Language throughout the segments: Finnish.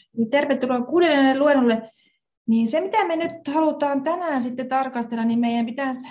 Niin tervetuloa kuudennelle luennolle. Niin se, mitä me nyt halutaan tänään sitten tarkastella, niin meidän pitäisi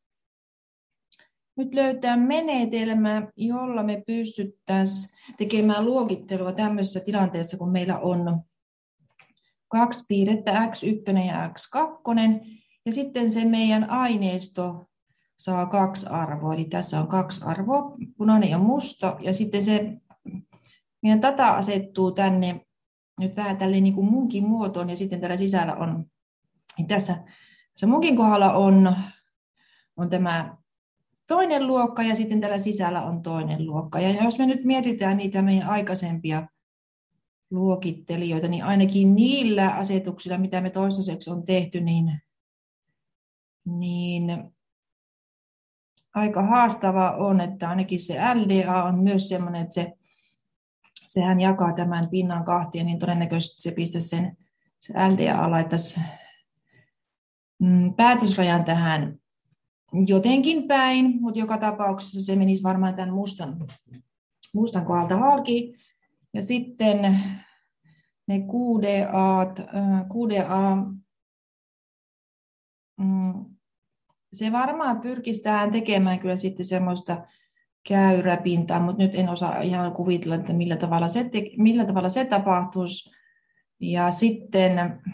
nyt löytää menetelmä, jolla me pystyttäisiin tekemään luokittelua tämmöisessä tilanteessa, kun meillä on kaksi piirrettä, X1 ja X2, ja sitten se meidän aineisto saa kaksi arvoa. Eli tässä on kaksi arvoa, punainen ja musta, ja sitten se meidän data asettuu tänne nyt vähän tälleen niin kuin munkin muotoon, ja sitten täällä sisällä on, niin tässä munkin kohdalla on tämä toinen luokka, ja sitten täällä sisällä on toinen luokka. Ja jos me nyt mietitään niitä meidän aikaisempia luokittelijoita, niin ainakin niillä asetuksilla, mitä me toistaiseksi on tehty, niin aika haastavaa on, että ainakin se LDA on myös sellainen, että sehän jakaa tämän pinnan kahtia, niin todennäköisesti se pistäisi se LDA laittaisi päätösrajan tähän jotenkin päin, mutta joka tapauksessa se menisi varmaan tämän mustan kohdalta halki. Ja sitten ne QDA, se varmaan pyrkisi tähän tekemään kyllä sitten semmoista käyräpintaa, mutta nyt en osaa ihan kuvitella, että millä tavalla se tapahtuisi. Ja sitten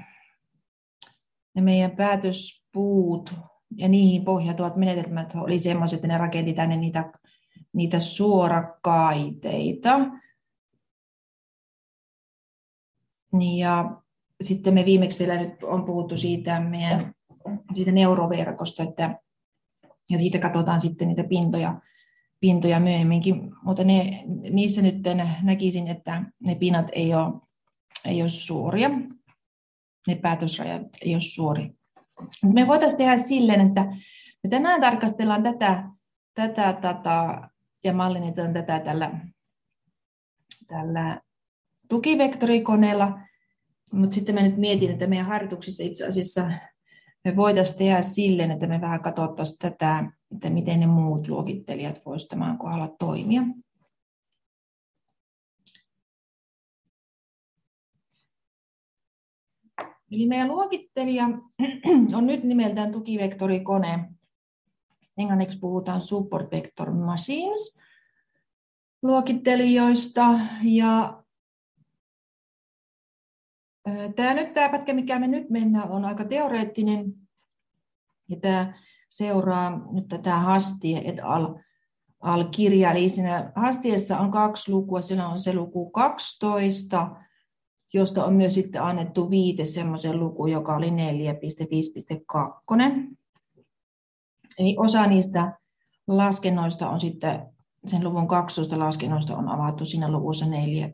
ne meidän päätöspuut ja niihin pohjautuvat menetelmät oli semmoiset, että ne rakenti tänne niitä suorakaiteita. Ja sitten me viimeksi vielä nyt on puhuttu siitä neuroverkosta, ja siitä katsotaan sitten niitä pintoja myöhemminkin, mutta niissä nyt näkisin, että ne pinnat ei ole suoria, ne päätösrajat ei ole suoria. Me voitaisiin tehdä silleen, että me tänään tarkastellaan tätä ja mallinnetaan tätä tällä tukivektorikoneella, mutta sitten mä nyt mietin, että meidän harjoituksissa itse asiassa me voitaisiin tehdä silleen, että me vähän katsottaisiin tätä, että miten ne muut luokittelijat voisivat tämän kohdalla toimia. Eli meidän luokittelija on nyt nimeltään tukivektorikone. Englanniksi puhutaan Support Vector Machines luokittelijoista. Ja tämä pätkä, mikä me nyt mennään, on aika teoreettinen. Ja tämä seuraa nyt tätä Hastie et al-kirjaa. Eli siinä Hastiessa on kaksi lukua. Siellä on se luku 12, josta on myös sitten annettu viite semmoisen lukuun, joka oli 4.5.2. Eli osa niistä laskennoista on sitten, sen luvun 12 laskennoista on avattu siinä luvussa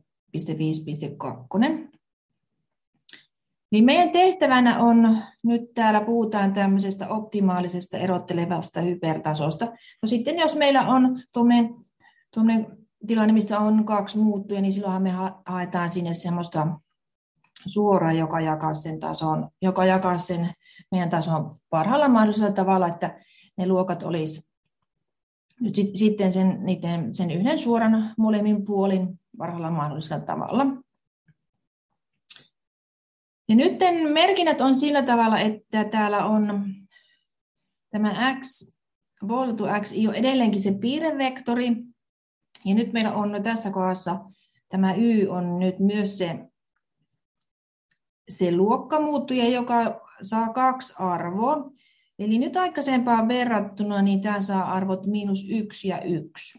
4.5.2. Niin meidän tehtävänä on, nyt täällä puhutaan tämmöisestä optimaalisesta erottelevasta hypertasosta. No sitten jos meillä on tuommoinen tilanne, missä on kaksi muuttuja, niin silloinhan me haetaan sinne semmoista suoraa, joka jakaa sen meidän tason parhaalla mahdollisella tavalla, että ne luokat olisi nyt sitten sen yhden suoran molemmin puolin parhaalla mahdollisella tavalla. Ja nyt merkinnät on sillä tavalla, että täällä on tämä x, ball to x, on edelleenkin se piirrevektori. Ja nyt meillä on tässä kohdassa tämä y on nyt myös se luokkamuuttuja, joka saa kaksi arvoa. Eli nyt aikaisempaan verrattuna niin tämä saa arvot -1 ja 1.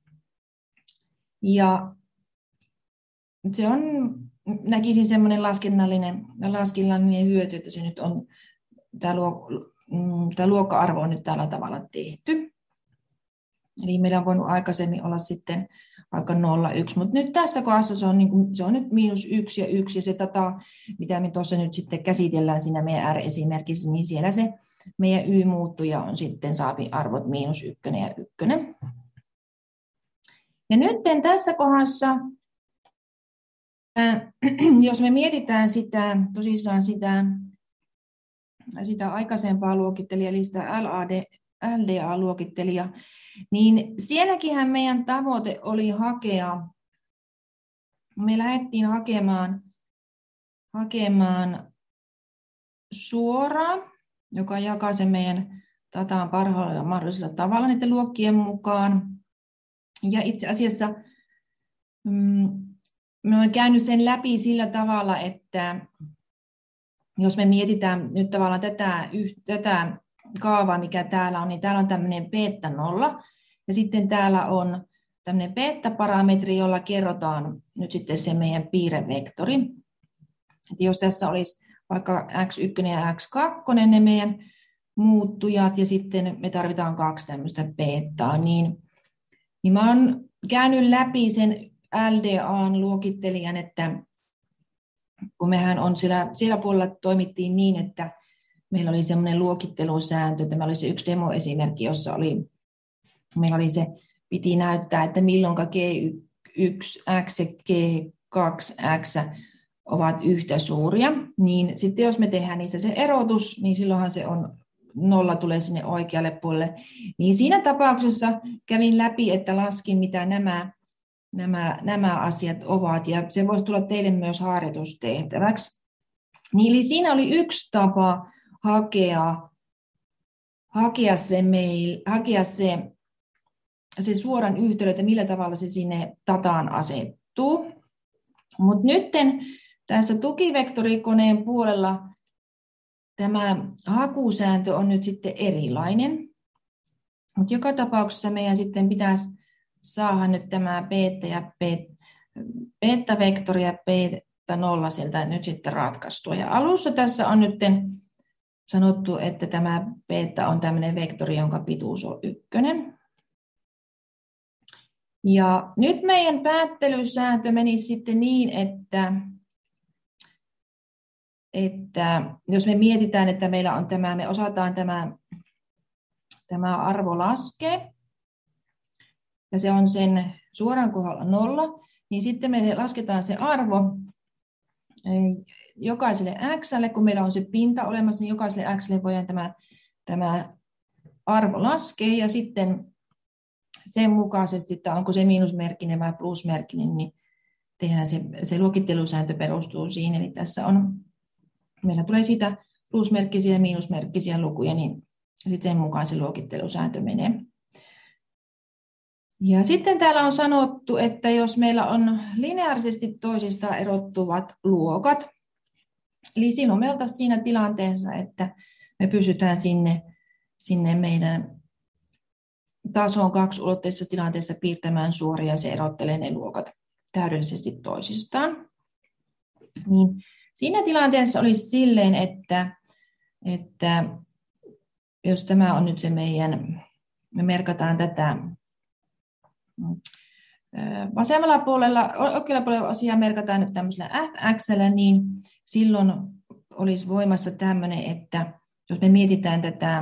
Ja se on, näkisin semmoinen laskennallinen hyöty, että se nyt on, tämä luokka-arvo on nyt tällä tavalla tehty. Eli meillä on voinut aikaisemmin olla sitten vaikka 0, 1, mutta nyt tässä kohdassa se on nyt -1 ja 1, ja se data, mitä me tuossa nyt sitten käsitellään siinä meidän R-esimerkissä, niin siellä se meidän y-muuttuja on sitten saapi arvot -1 ja 1. Ja nyt tässä kohdassa, jos me mietitään tosissaan sitä aikaisempaa luokittelijaa, eli sitä LDA-luokittelijaa, niin sielläkinhän meidän tavoite oli me lähdettiin hakemaan hakemaan suoraan, joka jakaa sen meidän dataan parhaalla mahdollisella tavalla niiden luokkien mukaan. Ja itse asiassa mä olen käynyt sen läpi sillä tavalla, että jos me mietitään nyt tavallaan tätä kaavaa, mikä täällä on, niin täällä on tämmöinen beta 0, ja sitten täällä on tämmöinen beta-parametri, jolla kerrotaan nyt sitten se meidän piirrevektori. Että jos tässä olisi vaikka x1 ja x2, ne meidän muuttujat, ja sitten me tarvitaan 2 tämmöistä betaa, niin mä oon käynyt läpi sen LDA:n luokittelijan, että kun mehän on siellä puolella toimittiin niin, että meillä oli semmoinen luokittelusääntö, tämä oli se yksi demoesimerkki, jossa meillä oli se, piti näyttää, että milloinka G1x ja G2x ovat yhtä suuria, niin sitten jos me tehdään niistä se erotus, niin silloinhan se on 0 tulee sinne oikealle puolelle. Niin siinä tapauksessa kävin läpi, että laskin, mitä nämä asiat ovat, ja se voisi tulla teille myös harjoitustehtäväksi. Niin, eli siinä oli yksi tapa hakea se suoran yhtälö, että millä tavalla se sinne dataan asettuu. Mutta nyt tässä tukivektorikoneen puolella tämä hakusääntö on nyt sitten erilainen. Mutta joka tapauksessa meidän sitten pitäisi saada nyt tämä beta-vektori ja beta 0 sieltä nyt sitten ratkaistua. Ja alussa tässä on nyt sanottu, että tämä beta on tämmöinen vektori, jonka pituus on 1. Ja nyt meidän päättelysääntö meni sitten niin, että jos me mietitään, että meillä on me osataan tämä arvo laskea, ja se on sen suoran kohdalla 0, niin sitten me lasketaan se arvo jokaiselle x:lle, kun meillä on se pinta olemassa, niin jokaiselle x:lle voidaan tämä arvo laskea, ja sitten sen mukaisesti, että onko se miinusmerkkinen vai plusmerkkinen, niin tehdään se luokittelusääntö perustuu siihen, eli tässä meillä tulee siitä plusmerkkisiä ja miinusmerkkisiä lukuja, niin sitten sen mukaan se luokittelusääntö menee. Ja sitten täällä on sanottu, että jos meillä on lineaarisesti toisistaan erottuvat luokat, eli silloin me oltaisiin siinä tilanteessa, että me pysytään sinne meidän tasoon 2-ulotteisessa tilanteessa piirtämään suoria, ja se erottelee ne luokat täydellisesti toisistaan. Niin siinä tilanteessa olisi silleen, että jos tämä on nyt se me merkataan tätä vasemmalla puolella, oikealla puolella asiaa merkataan nyt tämmöisellä fx:llä, niin silloin olisi voimassa tämmöinen, että jos me mietitään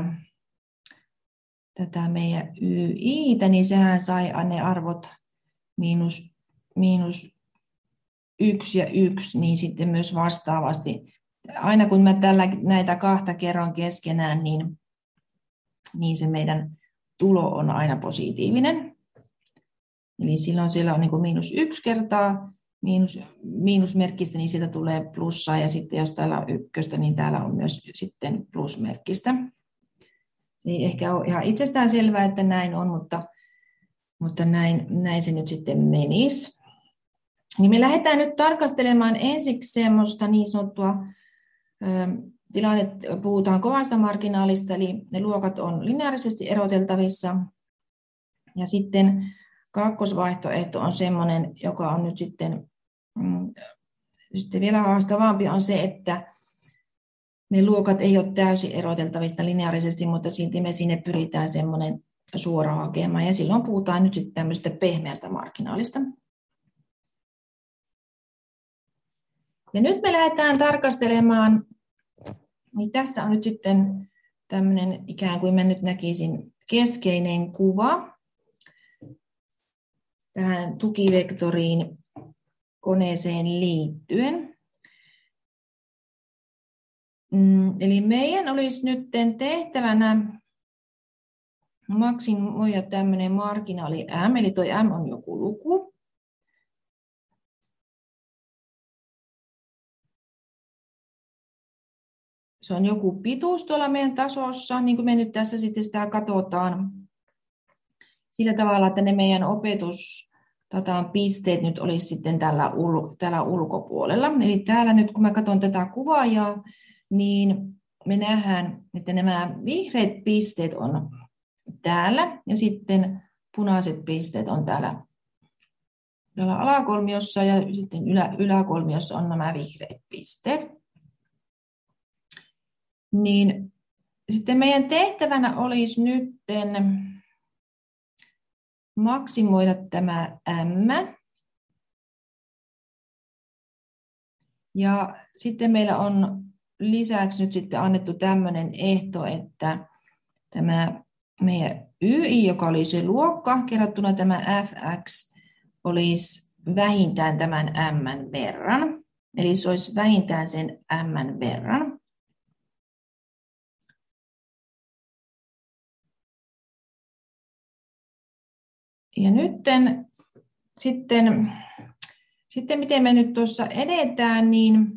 tätä meidän yi:tä, niin sehän sai ne arvot miinus 1 ja 1, niin sitten myös vastaavasti. Aina kun mä näitä kahta kerron keskenään, niin se meidän tulo on aina positiivinen. Eli silloin siellä on niin kuin -1 kertaa miinusmerkkistä, niin siitä tulee plussaa, ja sitten jos täällä on 1, niin täällä on myös sitten plusmerkkistä. Ei ehkä ole ihan itsestään selvää, että näin on, mutta näin se nyt sitten menisi. Niin me lähdetään nyt tarkastelemaan ensiksi semmoista niin sanottua tilannetta, puhutaan kovasta marginaalista, eli ne luokat on lineaarisesti eroteltavissa. Ja sitten kakkosvaihtoehto on semmoinen, joka on nyt sitten vielä haastavampi, on se, että ne luokat ei ole täysin eroteltavista lineaarisesti, mutta silti me sinne pyritään semmoinen suora hakemaan, ja silloin puhutaan nyt sitten tämmöistä pehmeästä marginaalista. Ja nyt me lähdetään tarkastelemaan, niin tässä on nyt sitten tämmöinen ikään kuin mä nyt näkisin keskeinen kuva tähän tukivektoriin koneeseen liittyen. Eli meidän olisi nyt tehtävänä maksimoida tämmöinen marginaali m, eli toi m on joku luku. se on joku pituus tuolla meidän tasossa, niin kuin me nyt tässä sitten sitä katsotaan sillä tavalla, että ne meidän pisteet nyt olisi sitten täällä ulkopuolella. Eli täällä nyt, kun mä katson tätä kuvaajaa, niin me nähdään, että nämä vihreät pisteet on täällä ja sitten punaiset pisteet on täällä alakolmiossa ja sitten yläkolmiossa on nämä vihreät pisteet. Niin sitten meidän tehtävänä olisi nyt maksimoida tämä M. Ja sitten meillä on lisäksi nyt sitten annettu tämmöinen ehto, että tämä meidän YI, joka oli se luokka, kerrottuna tämä FX, olisi vähintään tämän M verran. Eli se olisi vähintään sen M verran. Ja nyt sitten miten me nyt tuossa edetään, niin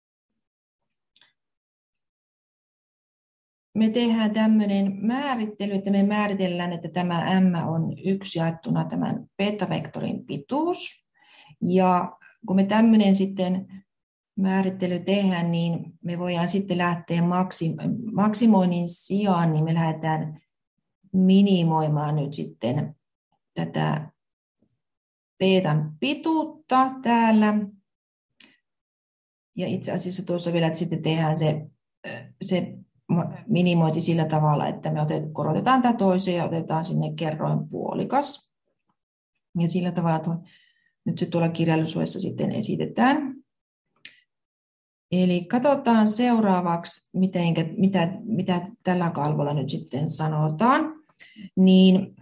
me tehdään tämmöinen määrittely, että me määritellään, että tämä M on 1 jaettuna tämän beta-vektorin pituus. Ja kun me tämmöinen sitten määrittely tehdään, niin me voidaan sitten lähteä maksimoinnin sijaan, niin me lähdetään minimoimaan nyt sitten tätä betan pituutta täällä. Ja itse asiassa tuossa vielä sitten tehdään se minimointi sillä tavalla, että me korotetaan tämä toiseen ja otetaan sinne kerroin puolikas. Ja sillä tavalla nyt se tuolla kirjallisuudessa sitten esitetään. Eli katsotaan seuraavaksi, mitä tällä kalvolla nyt sitten sanotaan. Niin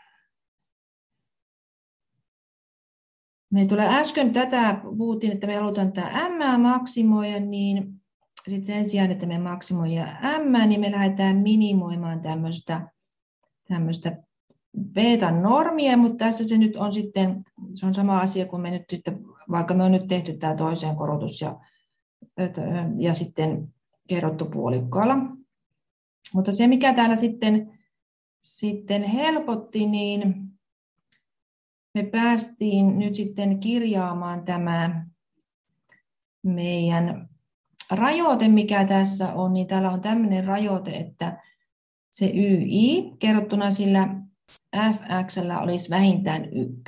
me tulee äsken tätä, puhuttiin, että me halutaan tämä M maksimoida, niin sitten sen sijaan, että me maksimoidaan M, niin me lähdetään minimoimaan tämmöistä betan normia, mutta tässä se nyt on sitten, se on sama asia kuin me nyt sitten, vaikka me on nyt tehty tämä toiseen korotus ja sitten kerrottu puolikkaalla. Mutta se, mikä täällä sitten helpotti, niin me päästiin nyt sitten kirjaamaan tämä meidän rajoite, mikä tässä on, niin täällä on tämmöinen rajoite, että se YI kerrottuna sillä FX:llä olisi vähintään 1.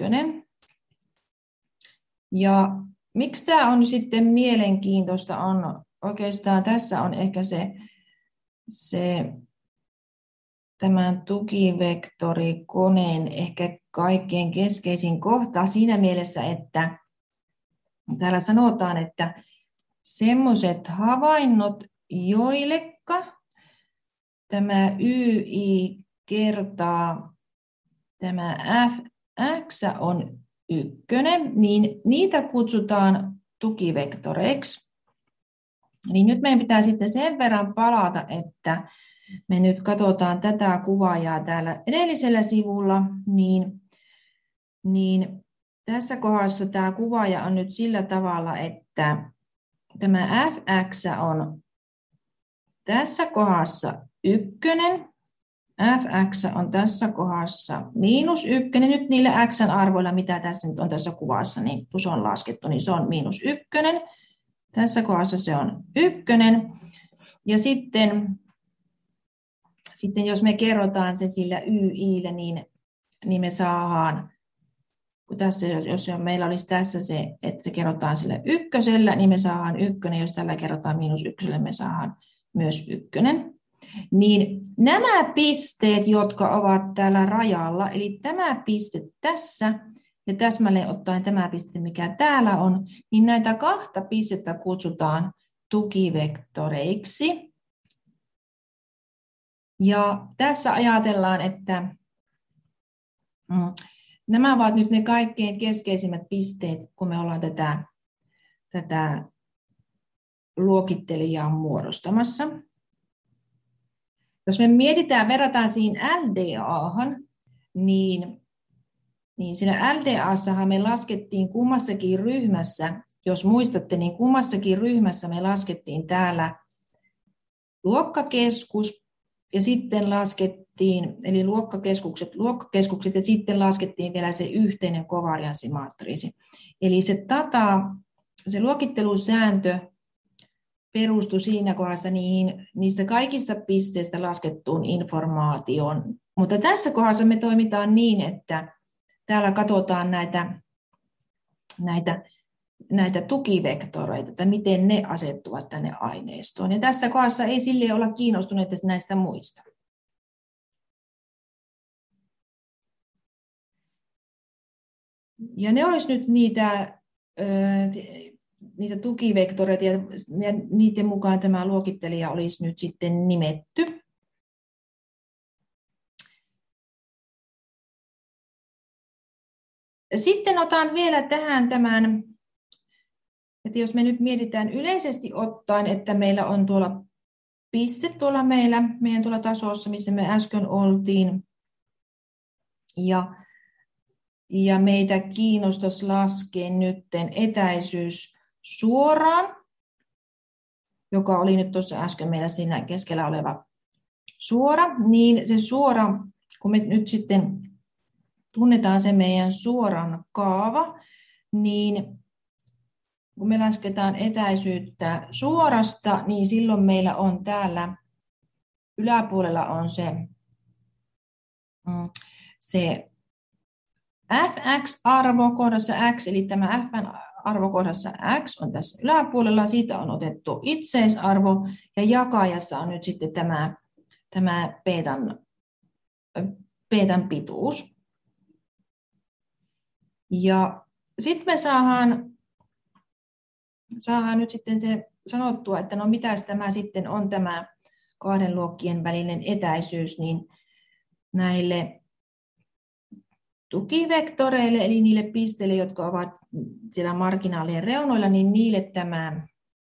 Ja miksi tämä on sitten mielenkiintoista on oikeastaan tässä on ehkä se tämän tukivektorikoneen ehkä kaikkein keskeisin kohta siinä mielessä, että täällä sanotaan, että semmoiset havainnot, joillekka tämä YI kertaa tämä FX on 1, niin niitä kutsutaan tukivektoreiksi. Niin nyt meidän pitää sitten sen verran palata, että me nyt katsotaan tätä kuvaajaa täällä edellisellä sivulla, niin tässä kohdassa tämä kuvaaja on nyt sillä tavalla, että tämä FX on tässä kohdassa 1, FX on tässä kohdassa -1, nyt niillä x-arvoilla, mitä tässä nyt on tässä kuvassa, niin kun se on laskettu, niin se on -1, tässä kohdassa se on 1, ja sitten jos me kerrotaan se sillä YI:llä, niin me saadaan, kun tässä, jos meillä olisi tässä se, että se kerrotaan sillä 1, niin me saadaan 1, jos tällä kerrotaan -1, me saadaan myös 1. Niin nämä pisteet, jotka ovat täällä rajalla, eli tämä piste tässä ja täsmälleen ottaen tämä piste, mikä täällä on, niin näitä kahta pistettä kutsutaan tukivektoreiksi. Ja tässä ajatellaan, että nämä ovat nyt ne kaikkein keskeisimmät pisteet, kun me ollaan tätä luokittelijaa muodostamassa. Jos me verrataan siihen LDAhan, niin siinä LDAssahan me laskettiin kummassakin ryhmässä, jos muistatte, niin kummassakin ryhmässä me laskettiin täällä luokkakeskus ja sitten laskettiin, eli luokkakeskukset ja sitten laskettiin vielä se yhteinen kovarianssimatriisi. Eli se luokittelusääntö perustui siinä kohdassa niistä kaikista pisteistä laskettuun informaatioon. Mutta tässä kohdassa me toimitaan niin, että täällä katsotaan näitä tukivektoreita, että miten ne asettuvat tänne aineistoon. Ja tässä kohdassa ei silleen olla kiinnostuneita näistä muista. Ja ne olisi nyt niitä tukivektoreita, ja niiden mukaan tämä luokittelija olisi nyt sitten nimetty. Sitten otan vielä tähän tämän, että jos me nyt mietitään yleisesti ottaen, että meillä on tuolla piste tuolla meidän tuolla tasossa, missä me äsken oltiin, ja meitä kiinnostaisi laskea nyt etäisyys suoraan, joka oli nyt tuossa äsken meillä siinä keskellä oleva suora, niin se suora, kun me nyt sitten tunnetaan se meidän suoran kaava, niin kun me lasketaan etäisyyttä suorasta, niin silloin meillä on täällä yläpuolella on se fx-arvo kohdassa x, eli tämä f-arvo kohdassa x on tässä yläpuolella, siitä on otettu itseisarvo, ja jakajassa on nyt sitten tämä betan pituus. Ja sitten me saadaan nyt sitten se sanottua, että no mitäs tämä sitten on tämä kahden luokkien välinen etäisyys, niin näille tukivektoreille, eli niille pisteille, jotka ovat siellä marginaalien reunoilla, niin niille tämä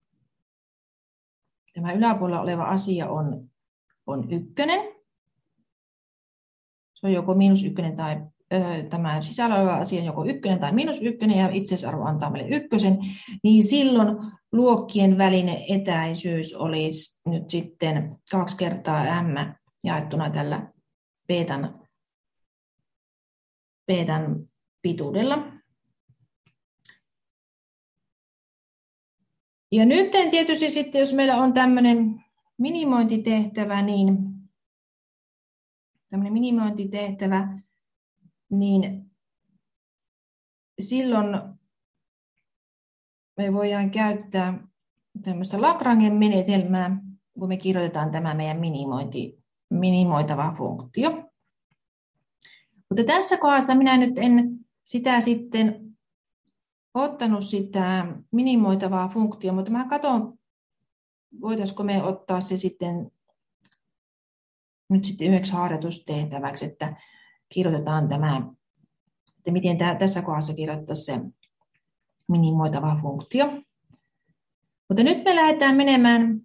yläpuolella oleva asia on ykkönen. Se on joko -1 tai tämä sisällä oleva asia on joko ykkönen tai -1, ja itseisarvo antaa meille ykkösen, niin silloin luokkien välinen etäisyys olisi nyt sitten 2 kertaa m jaettuna tällä betan pituudella. Ja nyt tietysti sitten, jos meillä on tämmöinen minimointitehtävä, niin silloin me voidaan käyttää tämmöistä Lagrangen menetelmää, kun me kirjoitetaan tämä meidän minimoitava funktio. Mutta tässä kohdassa minä nyt en sitä sitten ottanut sitä minimoitavaa funktiota, mutta mä katson, voitaisiko me ottaa se sitten nyt sitten yhdeksi harjoitustehtäväksi, että kirjoitetaan tämä, että miten tässä kohdassa kirjoittaisiin se minimoitava funktio. Mutta nyt me lähdetään menemään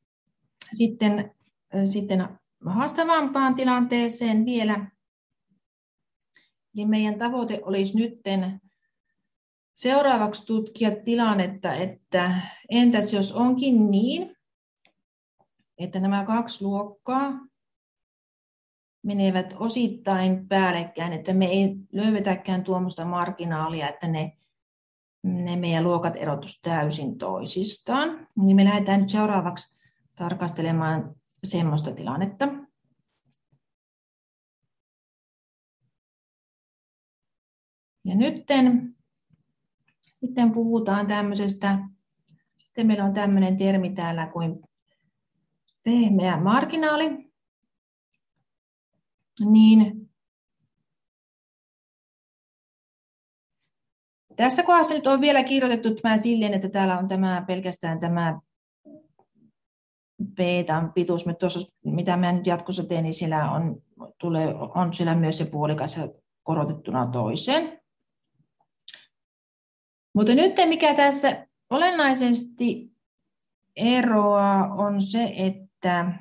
sitten haastavampaan tilanteeseen vielä. Eli meidän tavoite olisi nyt seuraavaksi tutkia tilannetta, että entäs jos onkin niin, että nämä 2 luokkaa menevät osittain päällekkäin, että me ei löydetäkään tuommoista marginaalia, että ne meidän luokat erotus täysin toisistaan. Niin me lähdetään nyt seuraavaksi tarkastelemaan semmoista tilannetta. Ja nyt sitten puhutaan tämmöisestä, sitten meillä on tämmöinen termi täällä kuin pehmeä marginaali. Niin tässä kohdassa nyt on vielä kirjoitettu tämä silleen, että täällä on pelkästään tämä betan pituus, mutta tuossa, mitä mä nyt jatkossa teen, niin siellä on siellä myös se puolikas korotettuna toiseen. Mutta nyt mikä tässä olennaisesti eroaa on se, että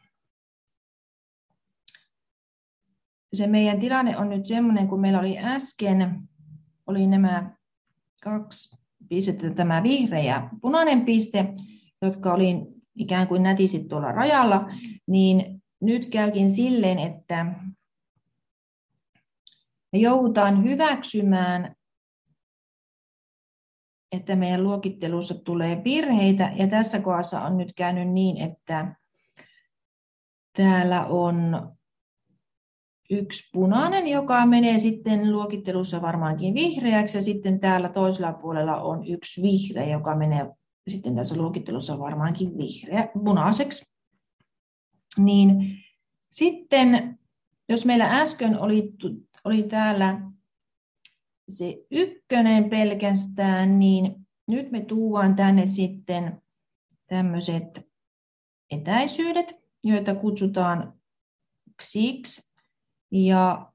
se meidän tilanne on nyt semmoinen, kun meillä oli äsken oli nämä 2 pistettä, tämä vihreä ja punainen piste, jotka oli ikään kuin nätisit tuolla rajalla, niin nyt käykin silleen, että me joudutaan hyväksymään, että meidän luokittelussa tulee virheitä, ja tässä kohdassa on nyt käynyt niin, että täällä on yksi punainen, joka menee sitten luokittelussa varmaankin vihreäksi, ja sitten täällä toisella puolella on yksi vihreä, joka menee sitten tässä luokittelussa varmaankin punaiseksi. Niin sitten, jos meillä äsken oli täällä se 1 pelkästään, niin nyt me tuodaan tänne sitten tämmöiset etäisyydet, joita kutsutaan xiksi. Ja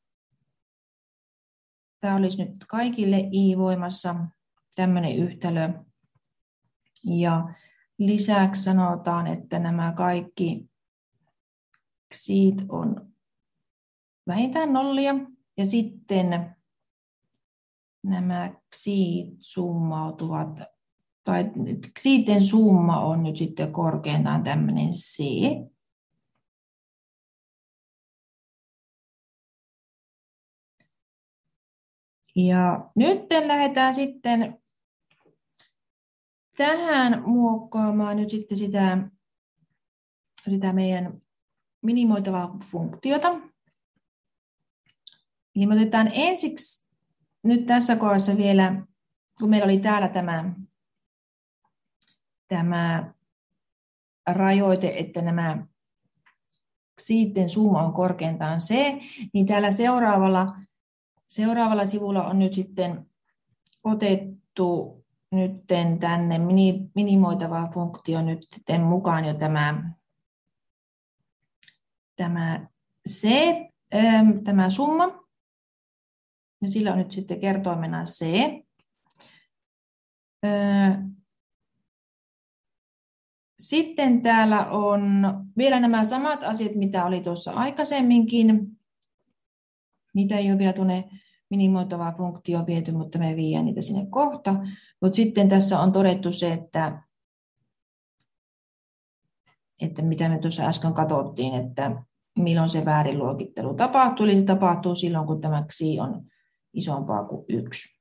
tämä olisi nyt kaikille i-voimassa tämmöinen yhtälö. Ja lisäksi sanotaan, että nämä kaikki xit on vähintään nollia. Ja sitten nämä xit summautuvat, tai xiten summa on nyt sitten korkeintaan tämmöinen c. Ja nyt lähdetään sitten tähän muokkaamaan nyt sitten sitä meidän minimoitavaa funktiota. Eli me otetaan ensiksi nyt tässä kohdassa vielä, kun meillä oli täällä tämä rajoite, että nämä xiten summa on korkeintaan c, niin täällä seuraavalla sivulla on nyt sitten otettu nyt tänne minimoitava funktio nyt mukaan jo tämä c, tämä summa, ja sillä on nyt sitten kertoimena c. Sitten täällä on vielä nämä samat asiat, mitä oli tuossa aikaisemminkin. Niitä ei ole vielä tuonne minimoitavaa funktioon viety, mutta me viedään niitä sinne kohta. Mutta sitten tässä on todettu se, että mitä me tuossa äsken katsottiin, että milloin se väärinluokittelu tapahtuu. Eli se tapahtuu silloin, kun tämä xi on isompaa kuin 1.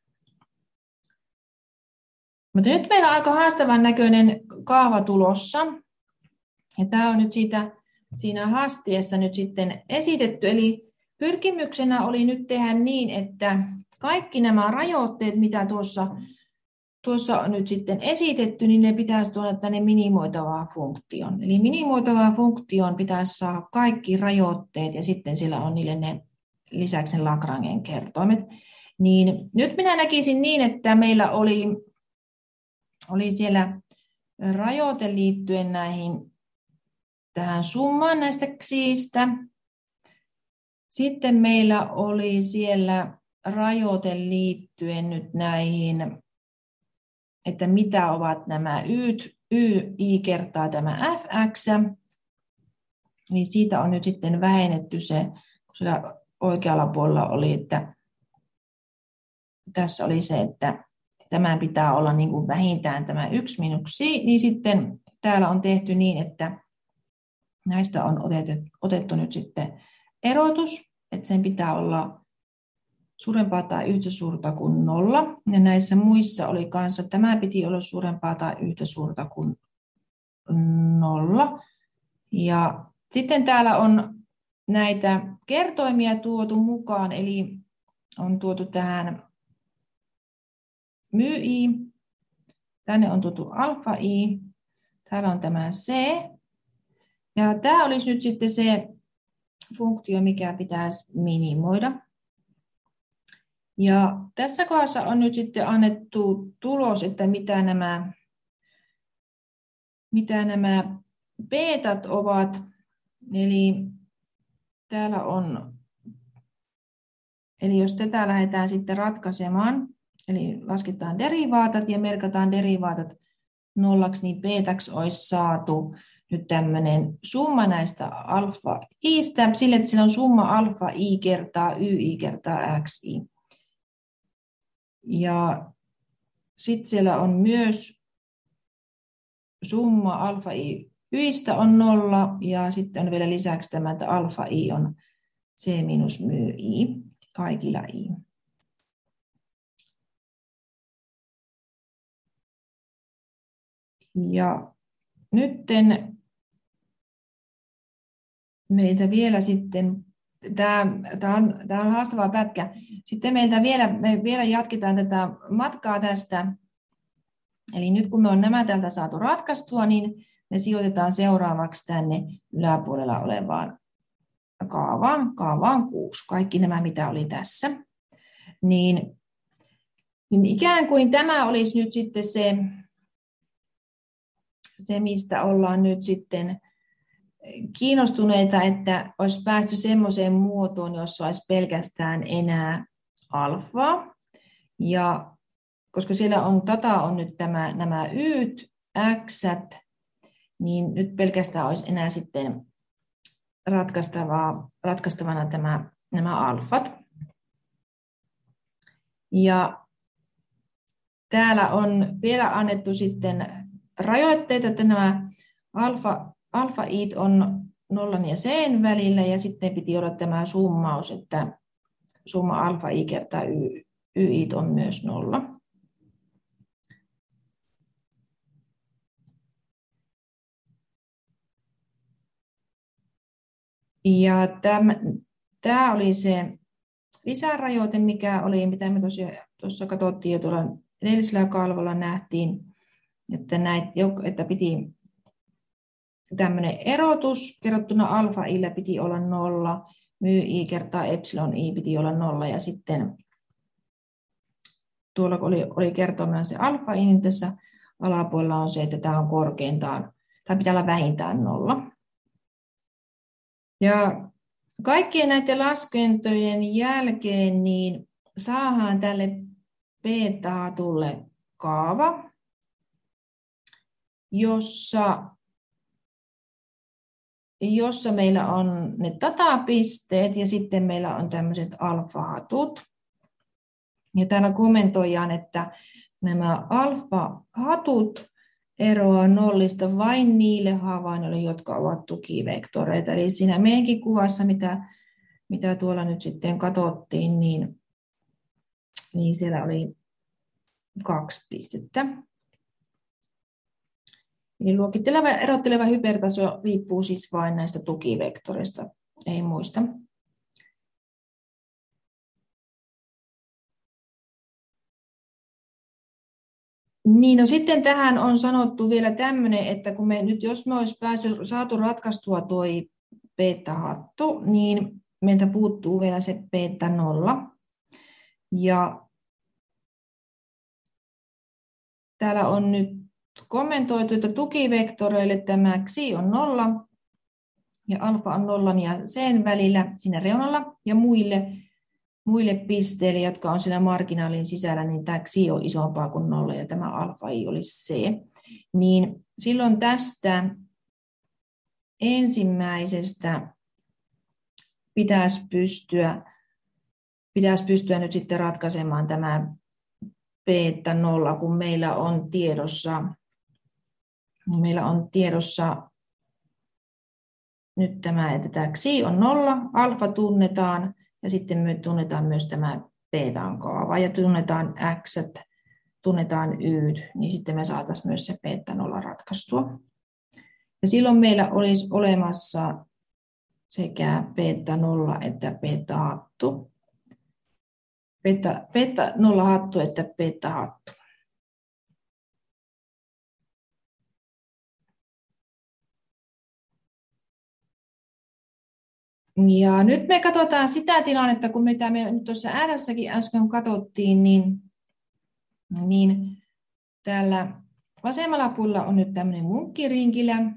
Mutta nyt meillä on aika haastavan näköinen kaava tulossa. Ja tämä on nyt siinä haasteessa nyt sitten esitetty. Eli pyrkimyksenä oli nyt tehdä niin, että kaikki nämä rajoitteet, mitä tuossa on nyt sitten esitetty, niin ne pitäisi tuoda tänne minimoitavaan funktioon. Eli minimoitavaan funktioon pitäisi saada kaikki rajoitteet ja sitten siellä on niille ne lisäksi ne Lagrangen kertoimet. Niin nyt minä näkisin niin, että meillä oli siellä rajoite liittyen tähän summaan näistä xiistä. Sitten meillä oli siellä rajoite liittyen nyt näihin, että mitä ovat nämä y kertaa tämä fx. Eli siitä on nyt sitten vähennetty se, kun siellä oikealla puolella oli, että tässä oli se, että tämän pitää olla niin kuin vähintään tämä 1 minus c, niin sitten täällä on tehty niin, että näistä on otettu nyt sitten erotus, että sen pitää olla suurempaa tai yhtä suurta kuin 0. Ja näissä muissa oli kanssa, että tämä piti olla suurempaa tai yhtä suurta kuin 0. Ja sitten täällä on näitä kertoimia tuotu mukaan, eli on tuotu tähän my-i, tänne on tuotu alfa-i, täällä on tämä c. Ja tämä olisi nyt sitten se funktio, mikä pitäisi minimoida. Ja tässä kohdassa on nyt sitten annettu tulos, että mitä nämä beetat ovat. Eli täällä on, eli jos tätä lähdetään sitten ratkaisemaan, eli lasketaan derivaatat ja merkataan derivaatat nollaksi, niin betaksi olisi saatu nyt tämmöinen summa näistä alfa-iistä, sille, että sillä on summa alfa-i kertaa y-i kertaa xi. Ja sitten siellä on myös summa alfa-i Yistä on 0 ja sitten on vielä lisäksi tämä, että alfa i on c minus my i, kaikilla i. Ja nytten meiltä vielä sitten, tämä on haastava pätkä, sitten me vielä jatketaan tätä matkaa tästä. Eli nyt kun me on nämä täältä saatu ratkaistua, niin ne sijoitetaan seuraavaksi tänne yläpuolella olevaan kaavaan 6, kaikki nämä mitä oli tässä. Niin ikään kuin tämä olisi nyt sitten se, mistä ollaan nyt sitten kiinnostuneita, että olisi päästy semmoiseen muotoon, jossa olisi pelkästään enää alfaa. Ja koska siellä on nyt nämä yt, x:t, niin nyt pelkästään olisi enää sitten ratkaistavana nämä alfat. Ja täällä on vielä annettu sitten rajoitteita, että nämä alfa-it on 0 ja c välillä, ja sitten piti olla tämä summaus, että summa alfa i kertaa y-it on myös 0. Ja tämä oli se lisärajoite, mitä me tuossa katsottiin jo tuolla edellisellä kalvolla nähtiin, että piti tämmöinen erotus kerrottuna alfa illä piti olla 0, my i kertaa epsilon i piti olla 0, ja sitten tuolla kun oli kertomana se alfa i, niin tässä alapuolella on se, että tämä on korkeintaan, tai pitää olla vähintään 0. Ja kaikkien näiden laskentojen jälkeen niin saadaan tälle beta-hatulle kaava, jossa meillä on ne datapisteet ja sitten meillä on tämmöiset alfa-hatut. Ja täällä kommentoidaan, että nämä alfa-hatut eroaa nollista vain niille havainnoille, jotka ovat tukivektoreita. Eli siinä meidänkin kuvassa, mitä tuolla nyt sitten katsottiin, niin siellä oli 2 pistettä. Eli luokitteleva ja erotteleva hypertaso riippuu siis vain näistä tukivektoreista, ei muista. Niin, no sitten tähän on sanottu vielä tämmöinen, että jos me olisi saatu ratkaistua tuo beta-hattu, niin meiltä puuttuu vielä se beta-0. Ja täällä on nyt kommentoitu, että tukivektoreille tämä xi on 0 ja alfa on 0 ja c välillä siinä reunalla, ja muille pisteille, jotka on siinä marginaalin sisällä, niin tämä xi on isompaa kuin 0 ja tämä alfa i olisi c. Niin silloin tästä ensimmäisestä pitäisi pystyä nyt sitten ratkaisemaan tämä beta 0, kun meillä on tiedossa nyt tämä, että tämä xi on 0, alfa tunnetaan, ja sitten me tunnetaan myös tämä betan kaava, ja tunnetaan x, tunnetaan y, niin sitten me saataisiin myös se beta 0 ratkaistua. Ja silloin meillä olisi olemassa sekä beta 0 että beta hattu. Beta 0 hattu että beta hattu. Ja nyt me katsotaan sitä tilannetta, kun mitä me nyt tuossa ääressäkin äsken katsottiin, niin täällä vasemmalla puolella on nyt tämmöinen munkkirinkilä.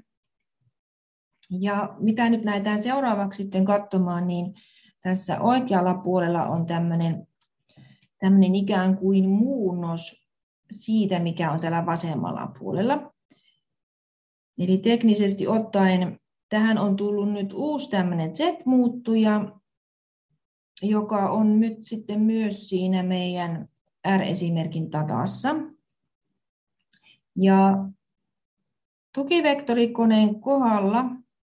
Ja mitä nyt lähdetään seuraavaksi sitten katsomaan, niin tässä oikealla puolella on tämmöinen ikään kuin muunnos siitä, mikä on täällä vasemmalla puolella. Eli teknisesti ottaen tähän on tullut nyt uusi tämmöinen Z-muuttuja, joka on nyt sitten myös siinä meidän R-esimerkin datassa. Ja tukivektorikoneen kohdalla,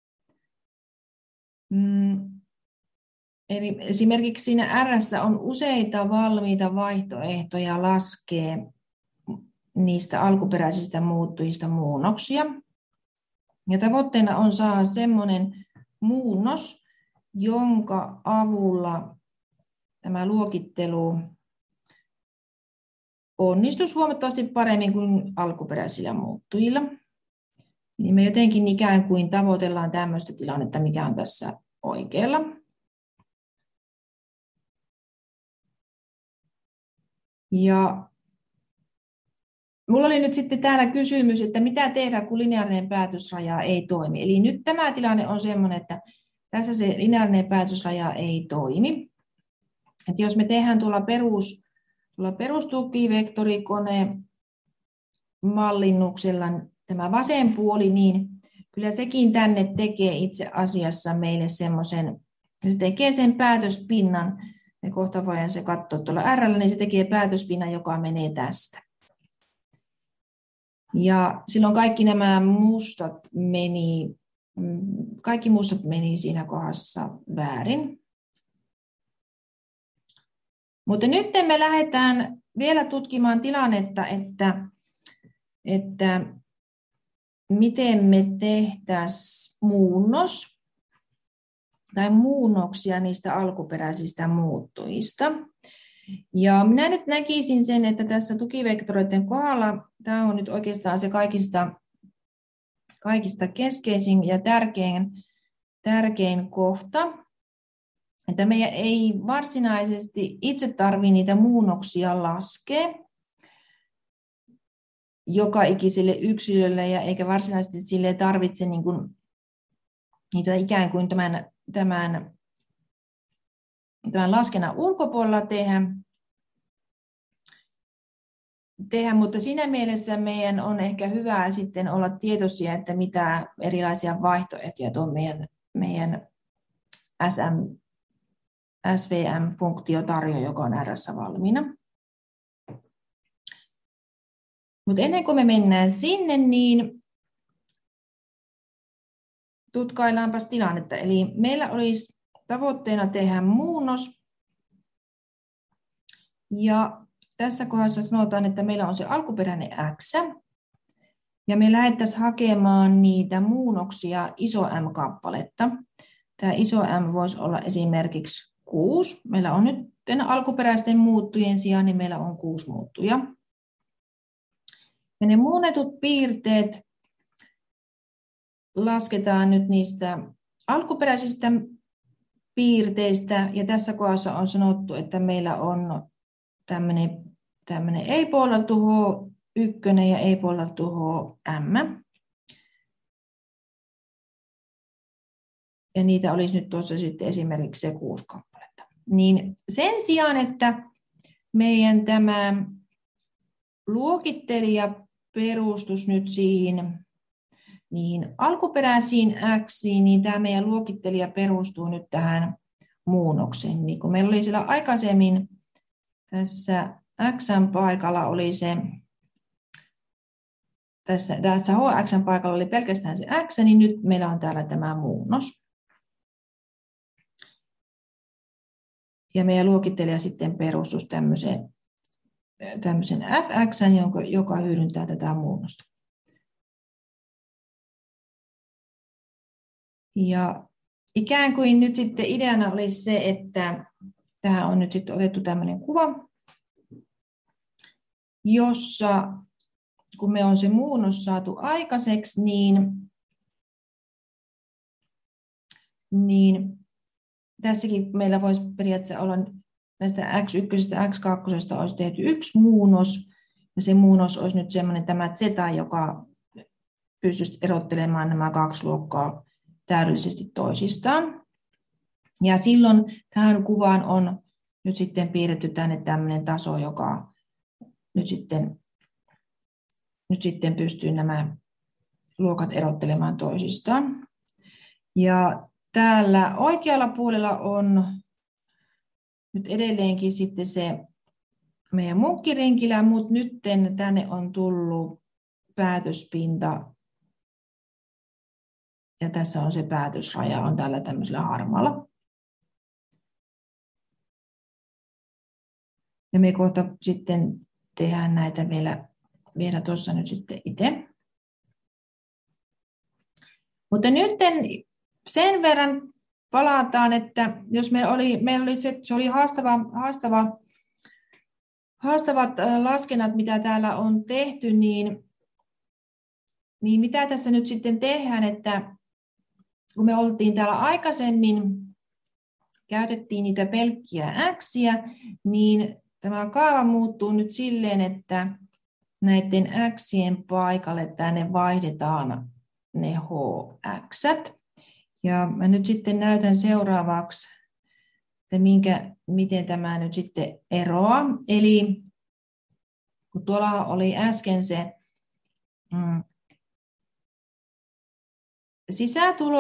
eli esimerkiksi siinä R:ssä on useita valmiita vaihtoehtoja laskea niistä alkuperäisistä muuttujista muunnoksia. Ja tavoitteena on saada semmoinen muunnos, jonka avulla tämä luokittelu onnistuisi huomattavasti paremmin kuin alkuperäisillä muuttujilla. Niin me jotenkin ikään kuin tavoitellaan tämmöistä tilannetta, mikä on tässä oikealla. Ja mulla oli nyt sitten täällä kysymys, että mitä tehdä, kun lineaarinen päätösraja ei toimi. Eli nyt tämä tilanne on sellainen, että tässä se lineaarinen päätösraja ei toimi. Että jos me tehdään tuolla perustukivektorikone mallinnuksella tämä vasen puoli, niin kyllä sekin tänne tekee itse asiassa meille semmoisen, se tekee sen päätöspinnan, me kohta voidaan se katsoa tuolla R:llä, niin se tekee päätöspinnan, joka menee tästä. Ja silloin kaikki nämä mustat meni siinä kohdassa väärin. Mutta nyt me lähdetään vielä tutkimaan tilannetta, että miten me tehtäisiin muunnos tai muunnoksia niistä alkuperäisistä muuttujista. Ja minä nyt näkisin sen, että tässä tukivektoreiden kohdalla tämä on nyt oikeastaan se kaikista keskeisin ja tärkein kohta, että meidän ei varsinaisesti itse tarvitse niitä muunnoksia laskea joka ikiselle yksilölle, ja eikä varsinaisesti sille tarvitse niin kuin niitä ikään kuin tämän laskennan ulkopuolella tehdä, mutta siinä mielessä meidän on ehkä hyvä sitten olla tietoisia, että mitä erilaisia vaihtoehtoja tuo meidän SVM-funktio tarjoaa, joka on R:ssä valmiina. Mutta ennen kuin me mennään sinne, niin tutkaillaanpas tilannetta. Eli meillä olisi tavoitteena tehdä muunnos. Ja tässä kohdassa sanotaan, että meillä on se alkuperäinen x. Ja me lähdettäisiin hakemaan niitä muunnoksia iso M-kappaletta. Tämä iso M voisi olla esimerkiksi 6. Meillä on nyt alkuperäisten muuttujien sijaan, niin meillä on 6 muuttuja. Ja ne muunnetut piirteet lasketaan nyt niistä alkuperäisistä piirteistä. Ja tässä kohdassa on sanottu, että meillä on tämmöinen ei puoleltu H1 ja ei puoleltu HM. Ja niitä olisi nyt tuossa sitten esimerkiksi se 6 kappaletta. Niin sen sijaan, että meidän tämä luokittelija perustus nyt niihin alkuperäisiin x:iin, niin tämä meidän luokittelija perustuu nyt tähän muunnokseen. Niin kun meillä oli siellä aikaisemmin tässä x:n paikalla oli se, tässä hx:n paikalla oli pelkästään se x, niin nyt meillä on täällä tämä muunnos. Ja meidän luokittelija sitten perustus tämmöisen fx:n, joka hyödyntää tätä muunnosta. Ja ikään kuin nyt sitten ideana olisi se, että tähän on nyt sitten otettu tämmöinen kuva, jossa kun me on se muunnos saatu aikaiseksi, niin tässäkin meillä voisi periaatteessa olla näistä x1 ja x2 olisi tehty yksi muunnos, ja se muunnos olisi nyt semmoinen tämä z, joka pystyisi erottelemaan nämä 2 luokkaa täydellisesti toisistaan. Ja silloin tähän kuvaan on nyt sitten piirretty tänne tämmöinen taso, joka nyt sitten pystyy nämä luokat erottelemaan toisistaan. Ja täällä oikealla puolella on nyt edelleenkin sitten se meidän munkkirinkilä, mutta nyt tänne on tullut päätöspinta Ja tässä on se päätösraja, on tällä tämmöisellä harmaalla. Ja me kohta sitten tehdään näitä vielä tuossa nyt sitten itse. Mutta nyt sen verran palataan, että jos meillä oli haastavat laskennat, mitä täällä on tehty, niin mitä tässä nyt sitten tehdään, että kun me oltiin täällä aikaisemmin, käytettiin niitä pelkkiä x:iä, niin tämä kaava muuttuu nyt silleen, että näiden x:ien paikalle tänne vaihdetaan ne hx:t. Ja mä nyt sitten näytän seuraavaksi, että miten tämä nyt sitten eroaa. Eli kun tuolla oli äsken se sisätulo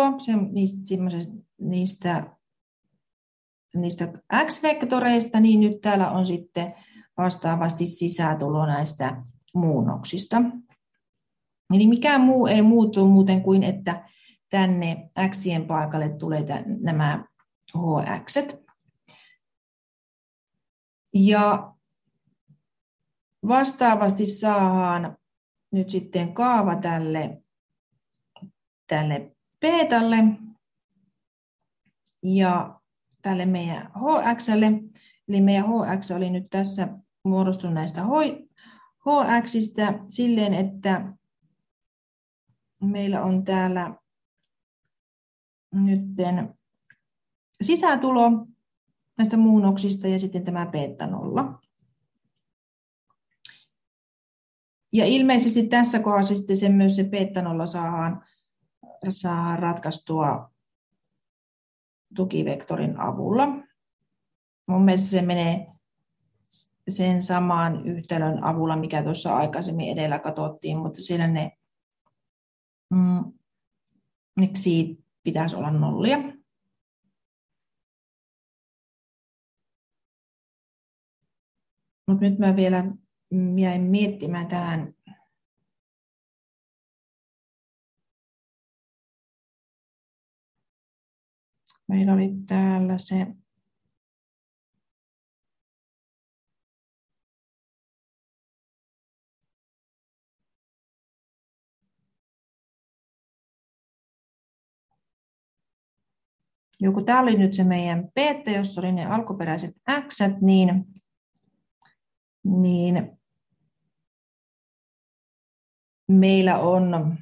niistä x-vektoreista, niin nyt täällä on sitten vastaavasti sisätulo näistä muunnoksista. Eli mikään muu ei muutu muuten kuin, että tänne xien paikalle tulee nämä hx:t. Ja vastaavasti saadaan nyt sitten kaava tälle betalle ja tälle meidän hx:lle. Eli meidän hx oli nyt tässä muodostunut näistä hx:istä silleen, että meillä on täällä nyt sisätulo näistä muunnoksista ja sitten tämä beta 0. Ja ilmeisesti tässä kohdassa sitten myös se beta 0 saadaan ratkaistua tukivektorin avulla. Mun mielestä se menee sen saman yhtälön avulla, mikä tuossa aikaisemmin edellä katsottiin, mutta siellä ne miksi pitäisi olla nollia. Mutta nyt mä vielä jäin miettimään tähän. Meillä oli täällä se joku, tämä oli nyt se meidän beta, jossa oli ne alkuperäiset x:t, niin meillä on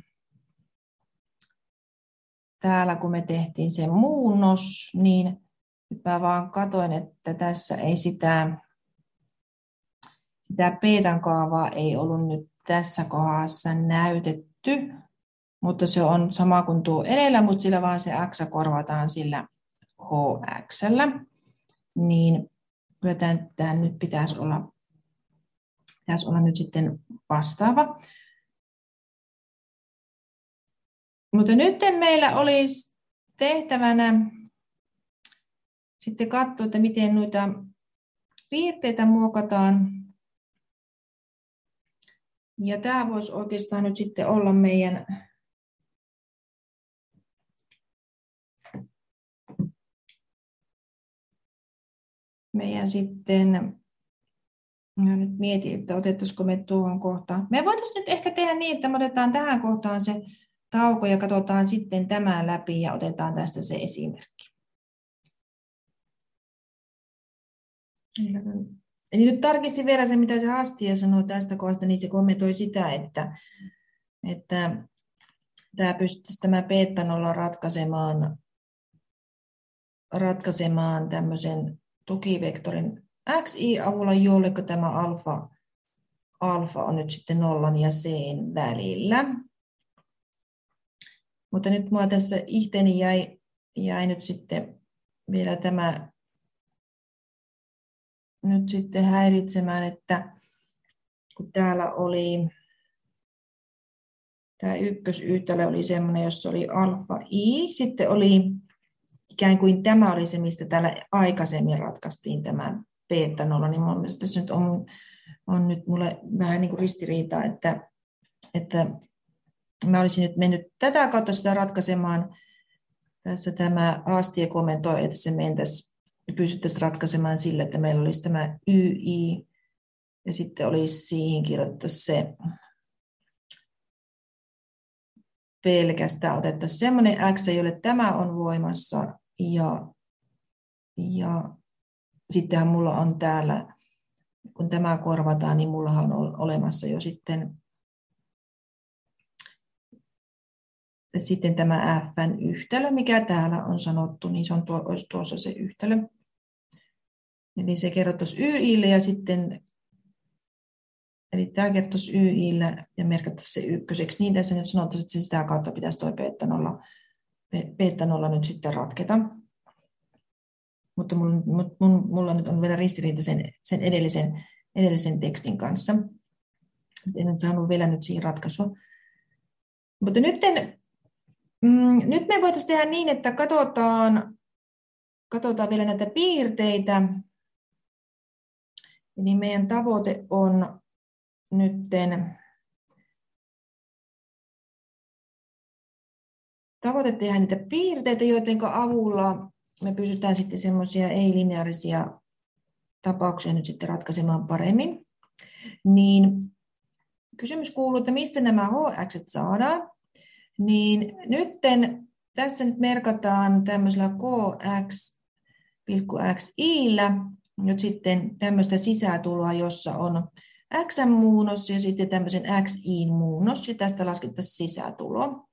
täällä, kun me tehtiin se muunnos, niin nyt mä vaan katsoin, että tässä ei sitä betan kaavaa ei ollut nyt tässä kohdassa näytetty, mutta se on sama kuin tuo edellä, mutta sillä vaan se x korvataan sillä hx:llä, niin tämän nyt pitäisi olla nyt sitten vastaava. Mutta nyt meillä olisi tehtävänä sitten katsoa, että miten noita piirteitä muokataan. Ja tämä voisi oikeastaan nyt sitten olla meidän sitten, mä nyt mietin, että otettaisiko me tuohon kohtaan. Me voitaisiin nyt ehkä tehdä niin, että me otetaan tähän kohtaan se tauko ja katsotaan sitten tämä läpi ja otetaan tästä se esimerkki. Eli nyt tarkistin vielä, että mitä se Hastia sanoi tästä kohdasta, niin se kommentoi sitä, että tämä pystyisi tämä beta 0 ratkaisemaan tämmöisen tukivektorin xi avulla, jolle tämä alfa on nyt sitten 0 ja c välillä. Mutta nyt minua tässä itseäni jäi nyt sitten vielä tämä nyt sitten häiritsemään, että kun täällä oli tämä ykkösyhtälö oli semmoinen, jossa oli alfa i, sitten oli ikään kuin tämä oli se, mistä täällä aikaisemmin ratkaistiin tämä beta 0, niin mun mielestä tässä nyt on nyt mulle vähän niin kuin ristiriita, että mä olisin nyt mennyt tätä kautta sitä ratkaisemaan. Tässä tämä Aastie kommentoi, että se pystyttäisiin ratkaisemaan sille, että meillä olisi tämä YI ja sitten olisi siihen kirjoittaisi se pelkästään otettaisiin semmoinen x, jolle tämä on voimassa ja sittenhän mulla on täällä, kun tämä korvataan, niin mullahan on olemassa jo sitten tämä F:n yhtälö, mikä täällä on sanottu, niin se olisi tuossa se yhtälö. Eli se kerrottaisi YI:lle ja sitten, eli tämä kerrottaisi YI:lle ja merkittäisiin se ykköseksi. Niin tässä nyt sanottaisiin, että sitä kautta pitäisi tuo beta-nolla nyt sitten ratketa. Mutta mulla nyt on vielä ristiriita sen edellisen tekstin kanssa. En saanut vielä nyt siihen ratkaisua. Mutta nyt me voitaisiin tehdä niin, että katsotaan vielä näitä piirteitä. Eli meidän tavoite on tehdä niitä piirteitä, joiden avulla me pystytään sitten semmoisia ei-lineaarisia tapauksia nyt sitten ratkaisemaan paremmin. Niin kysymys kuuluu, että mistä nämä hx saadaan. Niin tässä nyt merkataan tämmöisellä kx,xi-llä nyt sitten tämmöistä sisätuloa, jossa on x-muunnos ja sitten tämmöisen xi-muunnos, ja tästä laskettaisiin sisätulo.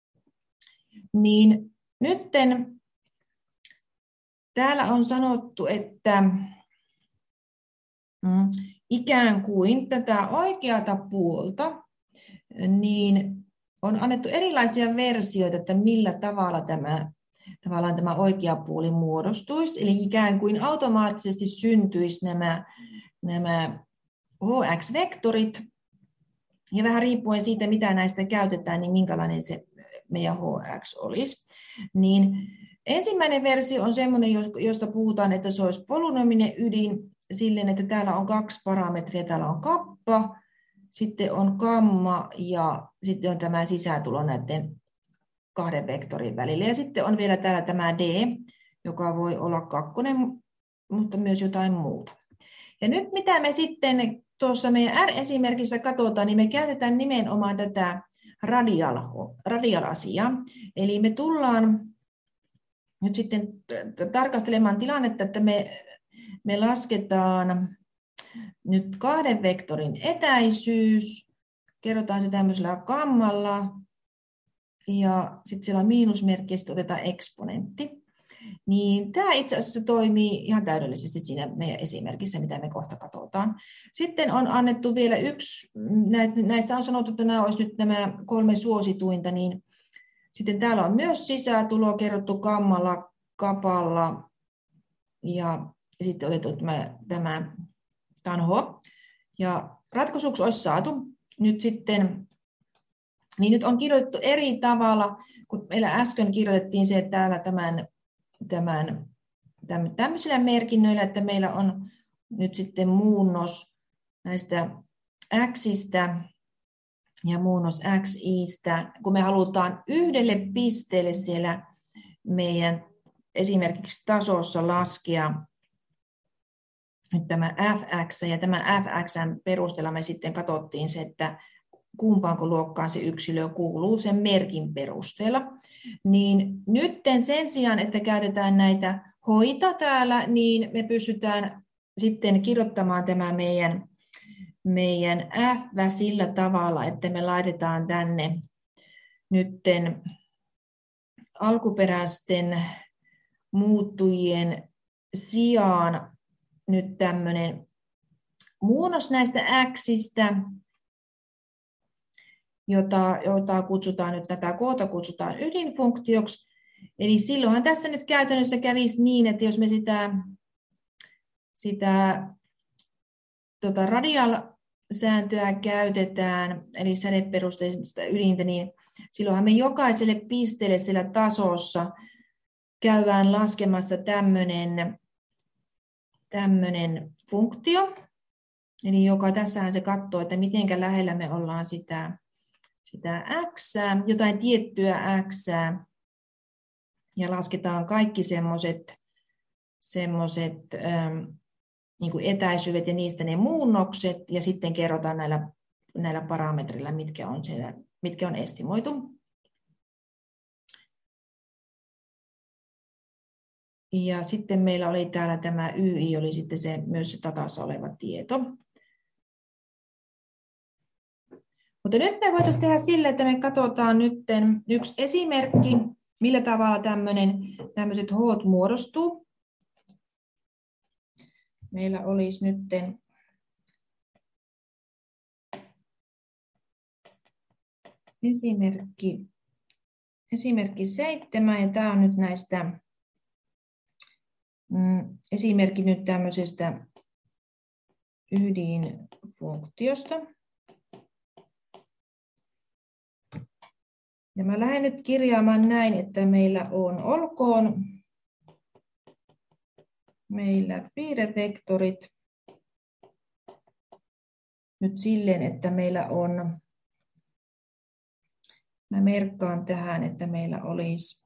Niin nytten täällä on sanottu, että ikään kuin tätä oikeata puolta, niin on annettu erilaisia versioita, että millä tavalla tämä oikea puoli muodostuisi. Eli ikään kuin automaattisesti syntyisi nämä hx-vektorit. Ja vähän riippuen siitä, mitä näistä käytetään, niin minkälainen se meidän hx olisi. Niin ensimmäinen versio on sellainen, josta puhutaan, että se olisi polynominen ydin silleen, että täällä on 2 parametria. Täällä on kappa, sitten on gamma ja sitten on tämä sisätulo näiden 2 vektorin välillä. Ja sitten on vielä täällä tämä d, joka voi olla 2, mutta myös jotain muuta. Ja nyt mitä me sitten tuossa meidän R-esimerkissä katsotaan, niin me käytetään nimenomaan tätä radial-asiaa. Eli me tullaan nyt sitten tarkastelemaan tilannetta, että me lasketaan nyt 2 vektorin etäisyys, kerrotaan se tämmöisellä gammalla, ja sitten siellä on miinusmerkki, ja sitten otetaan eksponentti. Niin tämä itse asiassa toimii ihan täydellisesti siinä meidän esimerkissä, mitä me kohta katsotaan. Sitten on annettu vielä näistä on sanottu, että nämä olisi nyt nämä 3 suosituinta, niin sitten täällä on myös sisätulo kerrottu gammalla, kapalla, ja sitten otettu tämä tanho. Ja ratkaisuksi olisi saatu nyt sitten, niin nyt on kirjoitettu eri tavalla, kun meillä äsken kirjoitettiin se, että täällä tämmöisillä merkinnöillä, että meillä on nyt sitten muunnos näistä xistä ja muunnos xiistä, kun me halutaan yhdelle pisteelle siellä meidän esimerkiksi tasossa laskea nyt tämä fx, ja tämän fxn perusteella me sitten katsottiin se, että kumpaanko luokkaan se yksilö kuuluu sen merkin perusteella. Niin nyt sen sijaan, että käytetään näitä hoita täällä, niin me pystytään sitten kirjoittamaan tämä meidän f sillä tavalla, että me laitetaan tänne nytten alkuperäisten muuttujien sijaan nyt tämmöinen muunnos näistä xistä, jota kutsutaan nyt tätä koota kutsutaan ydinfunktioksi. Eli silloinhan tässä nyt käytännössä kävisi niin, että jos me sitä radial-sääntöä käytetään, eli sädeperusteista ydintä, niin silloinhan me jokaiselle pisteelle siellä tasossa käydään laskemassa tämmöinen funktio. Eli tässähän se katsoo, että miten lähellä me ollaan sitä sitä x, jotain tiettyä x, ja lasketaan kaikki semmoiset niin kuin etäisyydet ja niistä ne muunnokset, ja sitten kerrotaan näillä parametreilla, mitkä on estimoitu. Ja sitten meillä oli täällä tämä YI, oli sitten myös se datassa oleva tieto. Mutta nyt me voitaisiin tehdä sille, että me katsotaan nyt yksi esimerkki, millä tavalla tämmöiset H:t muodostuu. Meillä olisi nyt esimerkki 7, ja tämä on nyt näistä esimerkki nyt tämmöisestä ydinfunktiosta. Ja mä lähden nyt kirjaamaan näin, että meillä olkoon meillä piirrevektorit nyt silleen, että meillä on, mä merkkaan tähän, että meillä olisi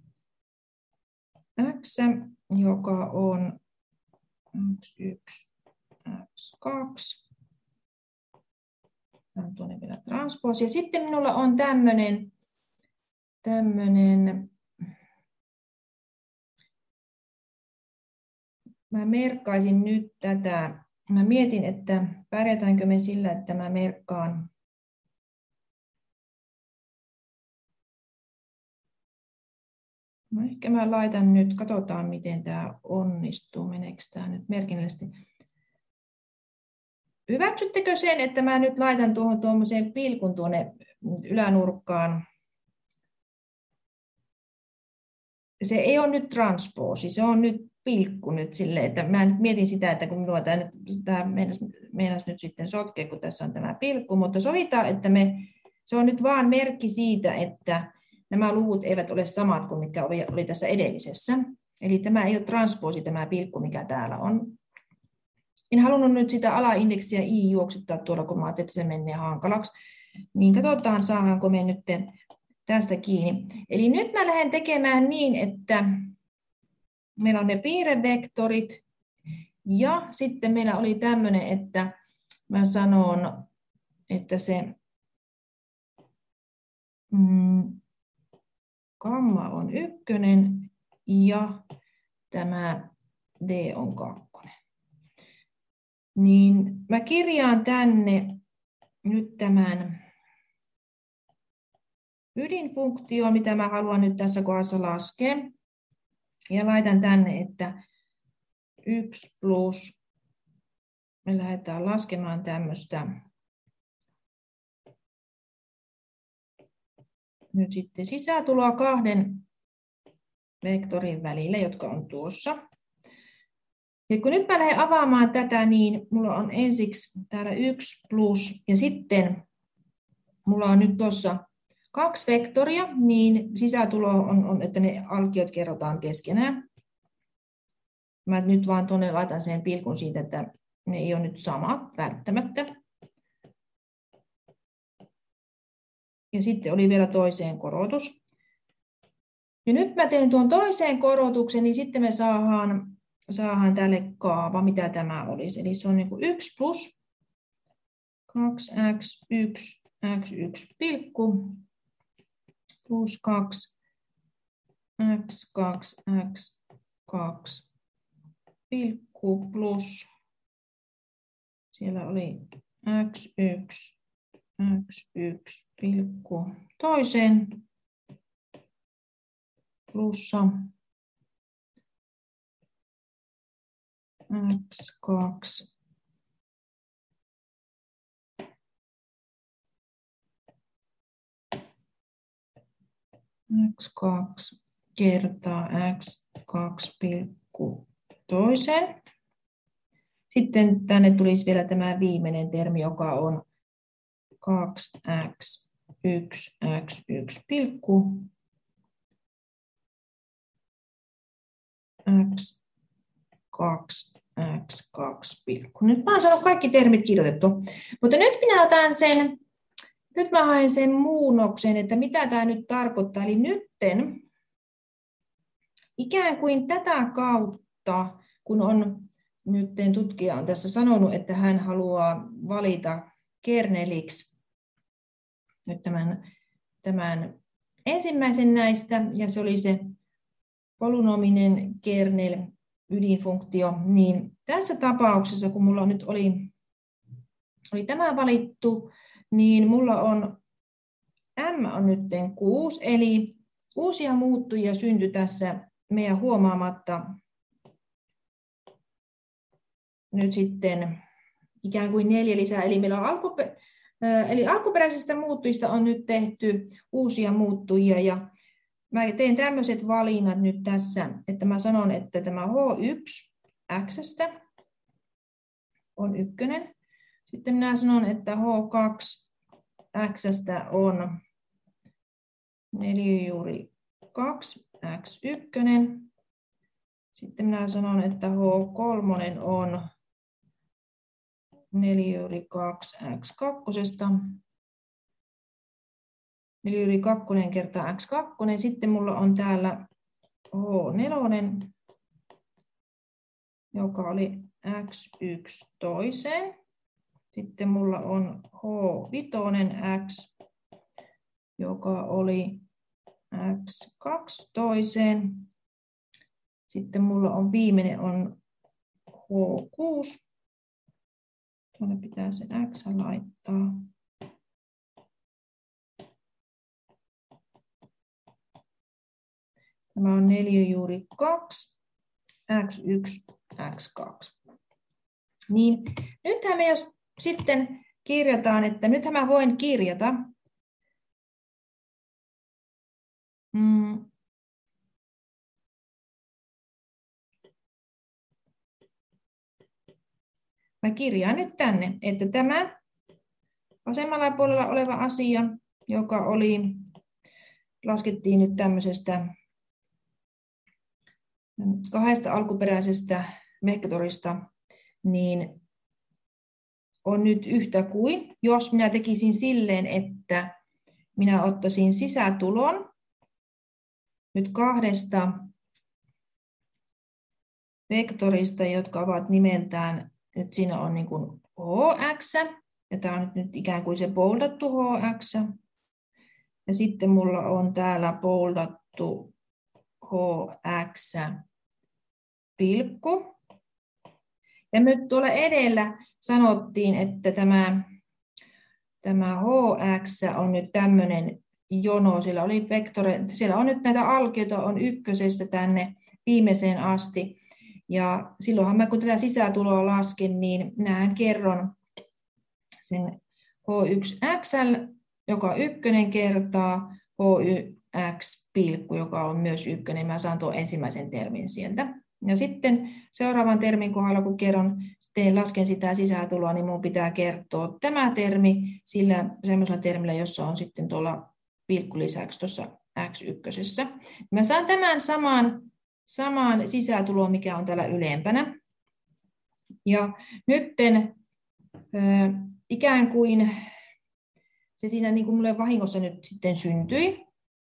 x, joka on x1, x2. Tämä on tuonne vielä transpoosi. Ja sitten minulla on tämmöinen mä merkkaisin nyt tätä. Mä mietin, että pärjätäänkö me sillä, että mä merkkaan no ehkä mä laitan nyt, katsotaan miten tämä onnistuu, meneekö tämä nyt merkinnällisesti. Hyväksyttekö sen, että mä nyt laitan tuommoiseen pilkun tuonne ylänurkkaan? Se ei ole nyt transpoosi, se on nyt pilkku nyt silleen, että mä nyt mietin sitä, että kun minua tämä meinasi nyt sitten sotkea, kun tässä on tämä pilkku, mutta sovitaan, että se on nyt vaan merkki siitä, että nämä luvut eivät ole samat kuin mikä oli tässä edellisessä. Eli tämä ei ole transpoosi, tämä pilkku, mikä täällä on. En halunnut nyt sitä alaindeksiä i juoksuttaa tuolla, kun mä ajattelin, että se menee hankalaksi. Niin katsotaan, saadaanko me nyt tästä kiinni. Eli nyt mä lähden tekemään niin, että meillä on ne piirrevektorit. Ja sitten meillä oli tämmöinen, että mä sanon, että se gamma on 1 ja tämä d on 2. Niin mä kirjaan tänne nyt tämän ydinfunktioon, mitä mä haluan nyt tässä kohdassa laskea. Ja laitan tänne, että 1 plus, me lähdetään laskemaan tämmöistä nyt sitten sisääntuloa 2 vektorin välillä, jotka on tuossa. Ja kun nyt mä lähden avaamaan tätä, niin mulla on ensiksi täällä 1 plus, ja sitten mulla on nyt tuossa 2 vektoria, niin sisätulo on, että ne alkiot kerrotaan keskenään. Mä nyt vaan tuonne laitan sen pilkun siitä, että ne ei ole nyt sama välttämättä. Ja sitten oli vielä toiseen korotus. Ja nyt mä teen tuon toiseen korotuksen, niin sitten me saadaan tälle kaava, mitä tämä olisi. Eli se on niin kuin 1 plus 2x1 x1 pilkku plus 2 x2 x2 pilkku plus, siellä oli x1 x1 pilkku toiseen plussa x2 x2 kertaa x2 pilkku toiseen. Sitten tänne tulisi vielä tämä viimeinen termi, joka on 2x1 x1 pilkku x2 x2 pilkku. Nyt mä oon saanut kaikki termit kirjoitettua, mutta nyt minä otan sen Nyt mä haen sen muunnoksen, että mitä tämä nyt tarkoittaa. Eli nytten ikään kuin tätä kautta, kun on nytten tutkija on tässä sanonut, että hän haluaa valita kerneliksi nyt tämän ensimmäisen näistä, ja se oli se polynominen kernel ydinfunktio, niin tässä tapauksessa, kun mulla nyt oli tämä valittu, niin mulla on m on nyt 6, eli uusia muuttujia syntyi tässä meidän huomaamatta nyt sitten ikään kuin 4 lisää, eli meillä on alkuperäisistä muuttujista on nyt tehty uusia muuttujia, ja mä teen tämmöiset valinnat nyt tässä, että mä sanon, että tämä H1 X:stä on 1. Sitten minä sanon, että H2 X:stä on 4 juuri 2 X1. Sitten minä sanon, että H3 on 4 juuri 2 X2. 4 juuri 2 kertaa X2. Sitten mulla on täällä H4, joka oli X1 toiseen. Sitten mulla on H5 X, joka oli X2 toiseen. Sitten mulla on viimeinen on H6. Tuonne pitää se X laittaa. Tämä on 4 juuri 2, X1, X2. Niin, nythän me jos sitten kirjataan, että nythän mä voin kirjata mä kirjaan nyt tänne, että tämä vasemmalla puolella oleva asia, joka laskettiin nyt tämmöisestä 2 alkuperäisestä vektorista, niin on nyt yhtä kuin, jos minä tekisin silleen, että minä ottaisin sisätulon nyt 2 vektorista, jotka ovat nimeltään, nyt siinä on niin kuin Hx, ja tämä on nyt ikään kuin se boldattu Hx, ja sitten mulla on täällä boldattu Hx pilkku. Ja nyt tuolla edellä sanottiin, että tämä Hx on nyt tämmöinen jono, siellä on nyt näitä alkioita on 1 tänne viimeiseen asti. Ja silloinhan mä kun tätä sisätuloa lasken, niin minähän kerron sen H1x, joka on 1 kertaa H1x pilkku, joka on myös 1, mä saan tuon ensimmäisen termin sieltä. Ja sitten seuraavan termin kohdalla, kun lasken sitä sisätuloa, niin minun pitää kertoa tämä termi sillä semmoisella termillä, jossa on sitten tuolla pilkku lisäksi tuossa x1. Mä saan tämän saman sisätulon, mikä on täällä ylempänä. Ja nytten ikään kuin se siinä niin kuin mulle vahingossa nyt sitten syntyi.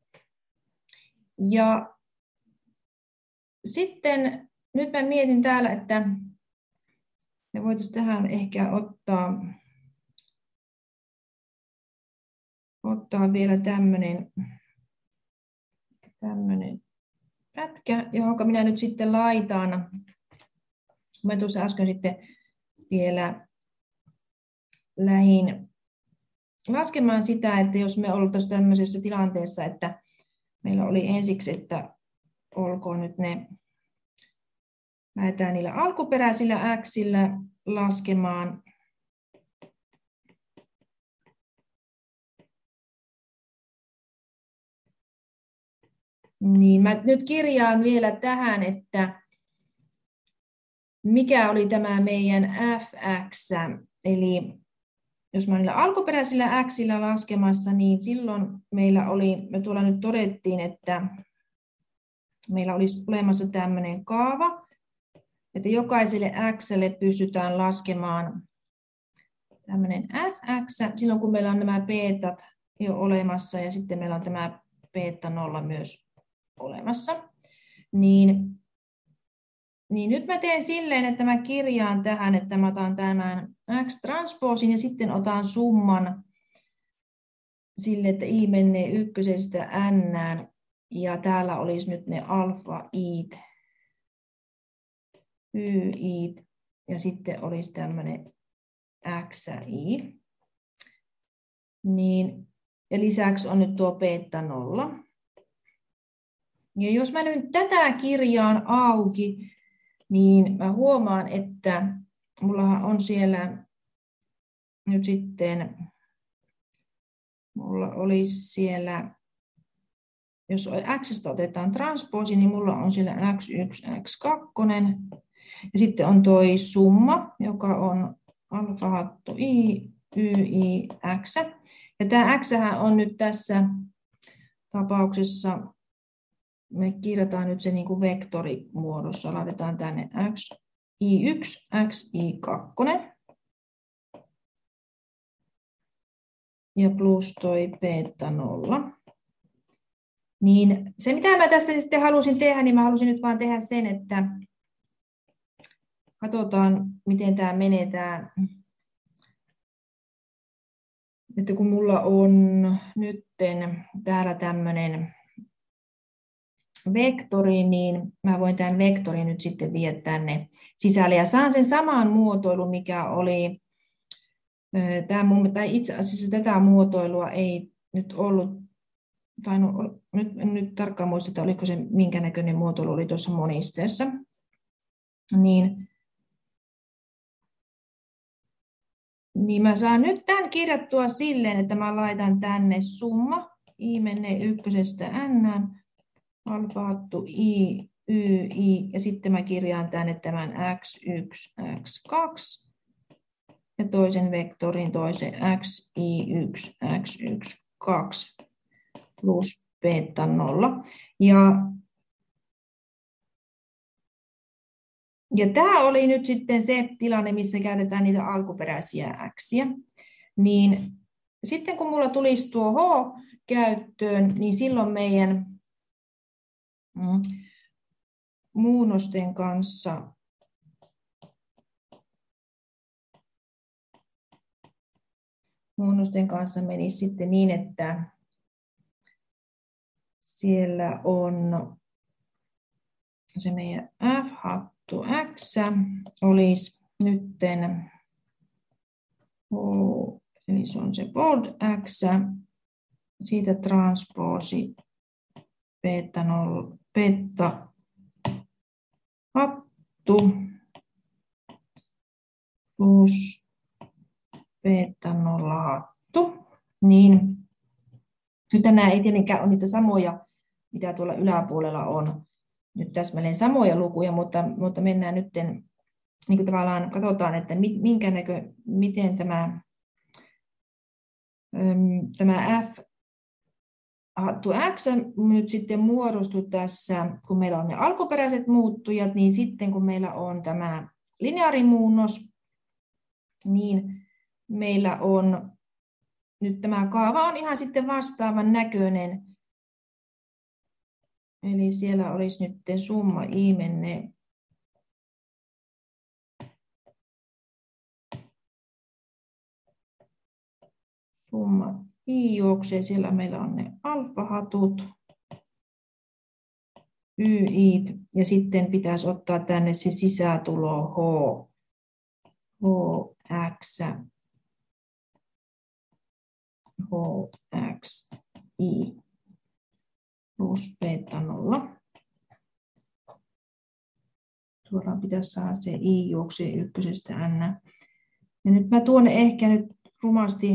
Ja sitten nyt mä mietin täällä, että me voitaisiin tähän ehkä ottaa vielä tämmöinen pätkä, johon minä nyt sitten laitan. Mä tuossa äsken sitten vielä lähdin laskemaan sitä, että jos me oltaisiin tämmöisessä tilanteessa, että meillä oli ensiksi, että olkoon nyt lähdetään niillä alkuperäisillä xillä laskemaan. Niin mä nyt kirjaan vielä tähän, että mikä oli tämä meidän fx, eli jos mä niillä alkuperäisillä xillä laskemassa, niin silloin me tuolla nyt todettiin, että meillä olisi olemassa tämmöinen kaava, että jokaiselle x:lle pystytään laskemaan tämmöinen fx, silloin kun meillä on nämä betat jo olemassa ja sitten meillä on tämä beta 0 myös olemassa, niin nyt mä teen silleen, että mä kirjaan tähän, että mä otan tämän x-transpoosin ja sitten otan summan sille, että i menee ykkösestä n, ja täällä olisi nyt ne alfa-iit, y-iit, ja sitten olisi tämmöinen x-i. Niin, ja lisäksi on nyt tuo beta 0. Ja jos mä nyt tätä kirjaan auki, niin mä huomaan, että mulla on siellä nyt sitten, mulla olisi siellä, jos x:stä otetaan transpoosi, niin mulla on siellä x1, x2, ja sitten on toi summa, joka on alfa-hattu i, y, i, x. Ja tämä x on nyt tässä tapauksessa, me kirjataan nyt se niin kuin vektorimuodossa, laitetaan tänne xi1, xi2 ja plus toi beta 0. Niin se mitä mä tässä sitten halusin tehdä, niin mä halusin nyt vaan tehdä sen, että katsotaan miten tämä menee että kun mulla on nyt täällä tämmöinen vektori, niin mä voin tämän vektorin nyt sitten viedä tänne sisälle ja saan sen saman muotoilun, mikä oli, tai itse asiassa tätä muotoilua ei nyt ollut, tai no, nyt tarkkaan muista, että oliko se minkä näköinen muotoilu oli tuossa monisteessa, niin mä saan nyt tämän kirjattua silleen, että mä laitan tänne summa, i menee ykkösestä n, alfa-hattu i, y, i, ja sitten mä kirjaan tänne tämän x1, x2, ja toisen vektorin toisen xi1, x1, 2, plus beta 0. Ja tämä oli nyt sitten se tilanne, missä käytetään niitä alkuperäisiä x:iä. Niin sitten kun mulla tulisi tuo h käyttöön, niin silloin meidän muunnosten kanssa menisi sitten niin, että siellä on se meidän f-hattu x olisi nytten, eli se on se bold x, siitä transpoosi beta 0, beta hattu plus beta 0 hattu, niin nyt nämä ei tietenkään ole niitä samoja, mitä tuolla yläpuolella on, nyt täsmälleen samoja lukuja, mutta mennään nyt, niin kuin tavallaan katsotaan, että miten tämä f-hattu x nyt sitten muodostui tässä, kun meillä on ne alkuperäiset muuttujat, niin sitten kun meillä on tämä lineaarimuunnos, niin meillä on nyt tämä kaava on ihan sitten vastaavan näköinen. Eli siellä olisi nyt summa i menee summa i juoksee, siellä meillä on ne alfahatut, y-iit, ja sitten pitäisi ottaa tänne se sisätulo hx, hxi plus beta 0. Suoraan pitäisi saada se i juoksee ykkösestä n. Ja nyt mä tuon ehkä nyt rumasti,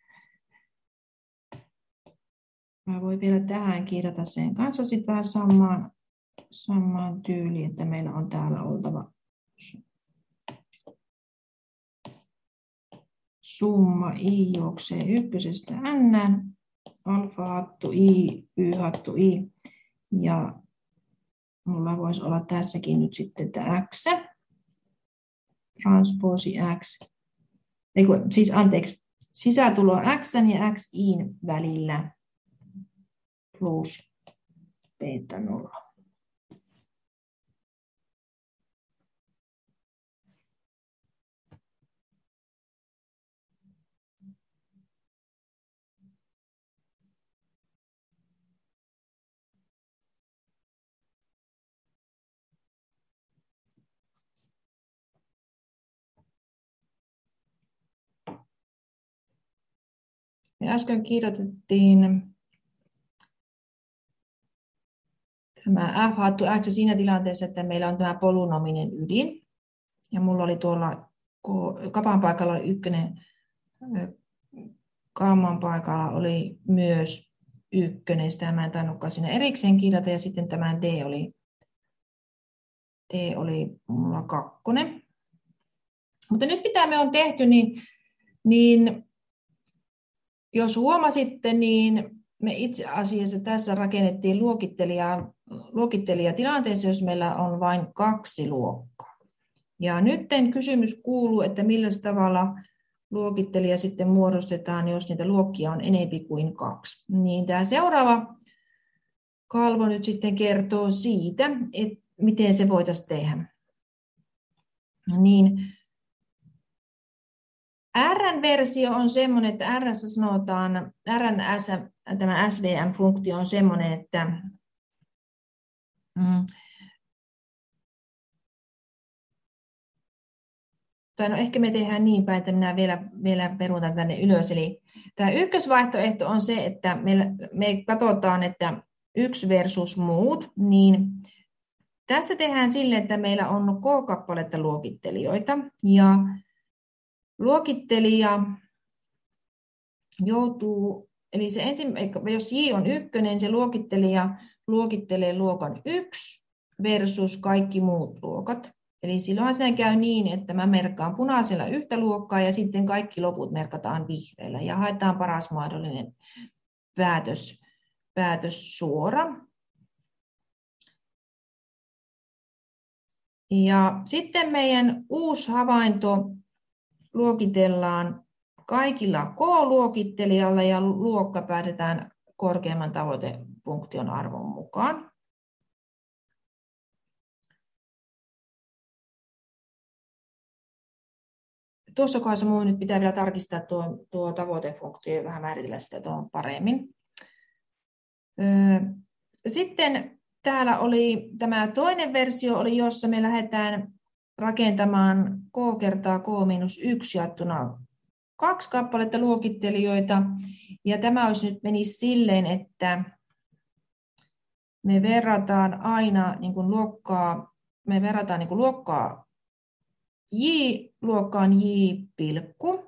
mä voin vielä tähän kirjata sen kanssa sitä samaan tyyliin, että meillä on täällä oltava summa i juoksee ykkösestä n, alfa-hattu i, y-hattu i, ja mulla voisi olla tässäkin nyt sitten tämä x, transpoosi x, siis anteeksi, sisätulo x ja xin välillä plus beta 0. Me äsken kirjoitettiin tämä f hattu x siinä tilanteessa, että meillä on tämä polynominen ydin. Ja mulla oli tuolla kapan paikalla oli 1, gamman paikalla oli myös 1, sitä mä en tainnutkaan siinä erikseen kirjata, ja sitten tämä d oli mulla 2. Mutta nyt mitä me on tehty, niin jos huomasitte, niin me itse asiassa tässä rakennettiin luokittelijatilanteessa, jos meillä on vain 2 luokkaa. Ja nyt kysymys kuuluu, että millä tavalla luokittelija sitten muodostetaan, jos niitä luokkia on enempi kuin 2. Niin tämä seuraava kalvo nyt sitten kertoo siitä, että miten se voitaisiin tehdä. Niin Rn-versio on semmoinen, että R:ssä sanotaan, tämä SVM-funktio on semmoinen, että no ehkä me tehdään niin päin, että minä vielä peruutan tänne ylös. Eli tämä ykkösvaihtoehto on se, että me katsotaan, että 1 versus muut, niin tässä tehdään sille, että meillä on k-kappaletta luokittelijoita, ja luokittelija joutuu, eli se jos J on 1, niin se luokittelija luokittelee luokan 1 versus kaikki muut luokat. Eli silloin siinä käy niin, että mä merkkaan punaisella yhtä luokkaa ja sitten kaikki loput merkataan vihreällä ja haetaan paras mahdollinen päätössuora. Ja sitten meidän uusi havainto luokitellaan kaikilla k-luokittelijalla ja luokka päätetään korkeimman tavoitefunktion arvon mukaan. Tuossa kohdassa minun nyt pitää vielä tarkistaa tuo tavoitefunktio ja vähän määritellä sitä paremmin. Sitten täällä oli tämä toinen versio, jossa me lähdetään rakentamaan k kertaa k-1 jaettuna 2 kappaletta luokittelijoita. Ja tämä olisi nyt menisi silleen, että me verrataan aina niin kuin luokkaa J luokkaan J pilkku.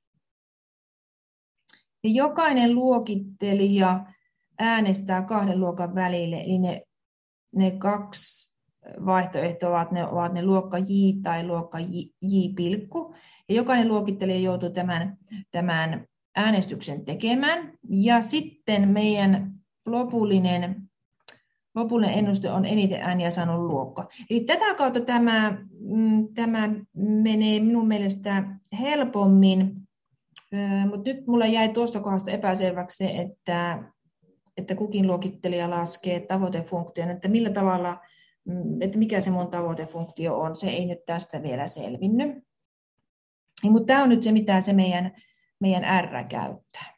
Ja jokainen luokittelija äänestää 2 luokan välille, eli ne 2 vaihtoehtoa ovat ne luokka J tai luokka J pilkku. Ja jokainen luokittelija joutuu tämän äänestyksen tekemään. Ja sitten meidän lopullinen ennuste on eniten ääniä saanut luokka. Eli tätä kautta tämä menee minun mielestä helpommin, mutta nyt mulla jäi tuosta kohdasta epäselväksi se, että kukin luokittelija laskee tavoitefunktion, että millä tavalla, että mikä se mun tavoitefunktio on, se ei nyt tästä vielä selvinnyt. Mutta tämä on nyt se, mitä se meidän R käyttää.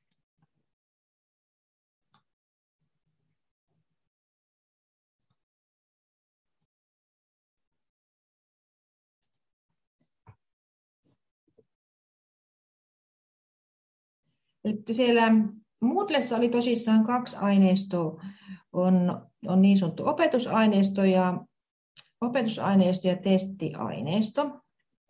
Eli siellä Moodlessa oli tosissaan 2 aineistoa, on niin sanottu opetusaineisto ja testiaineisto.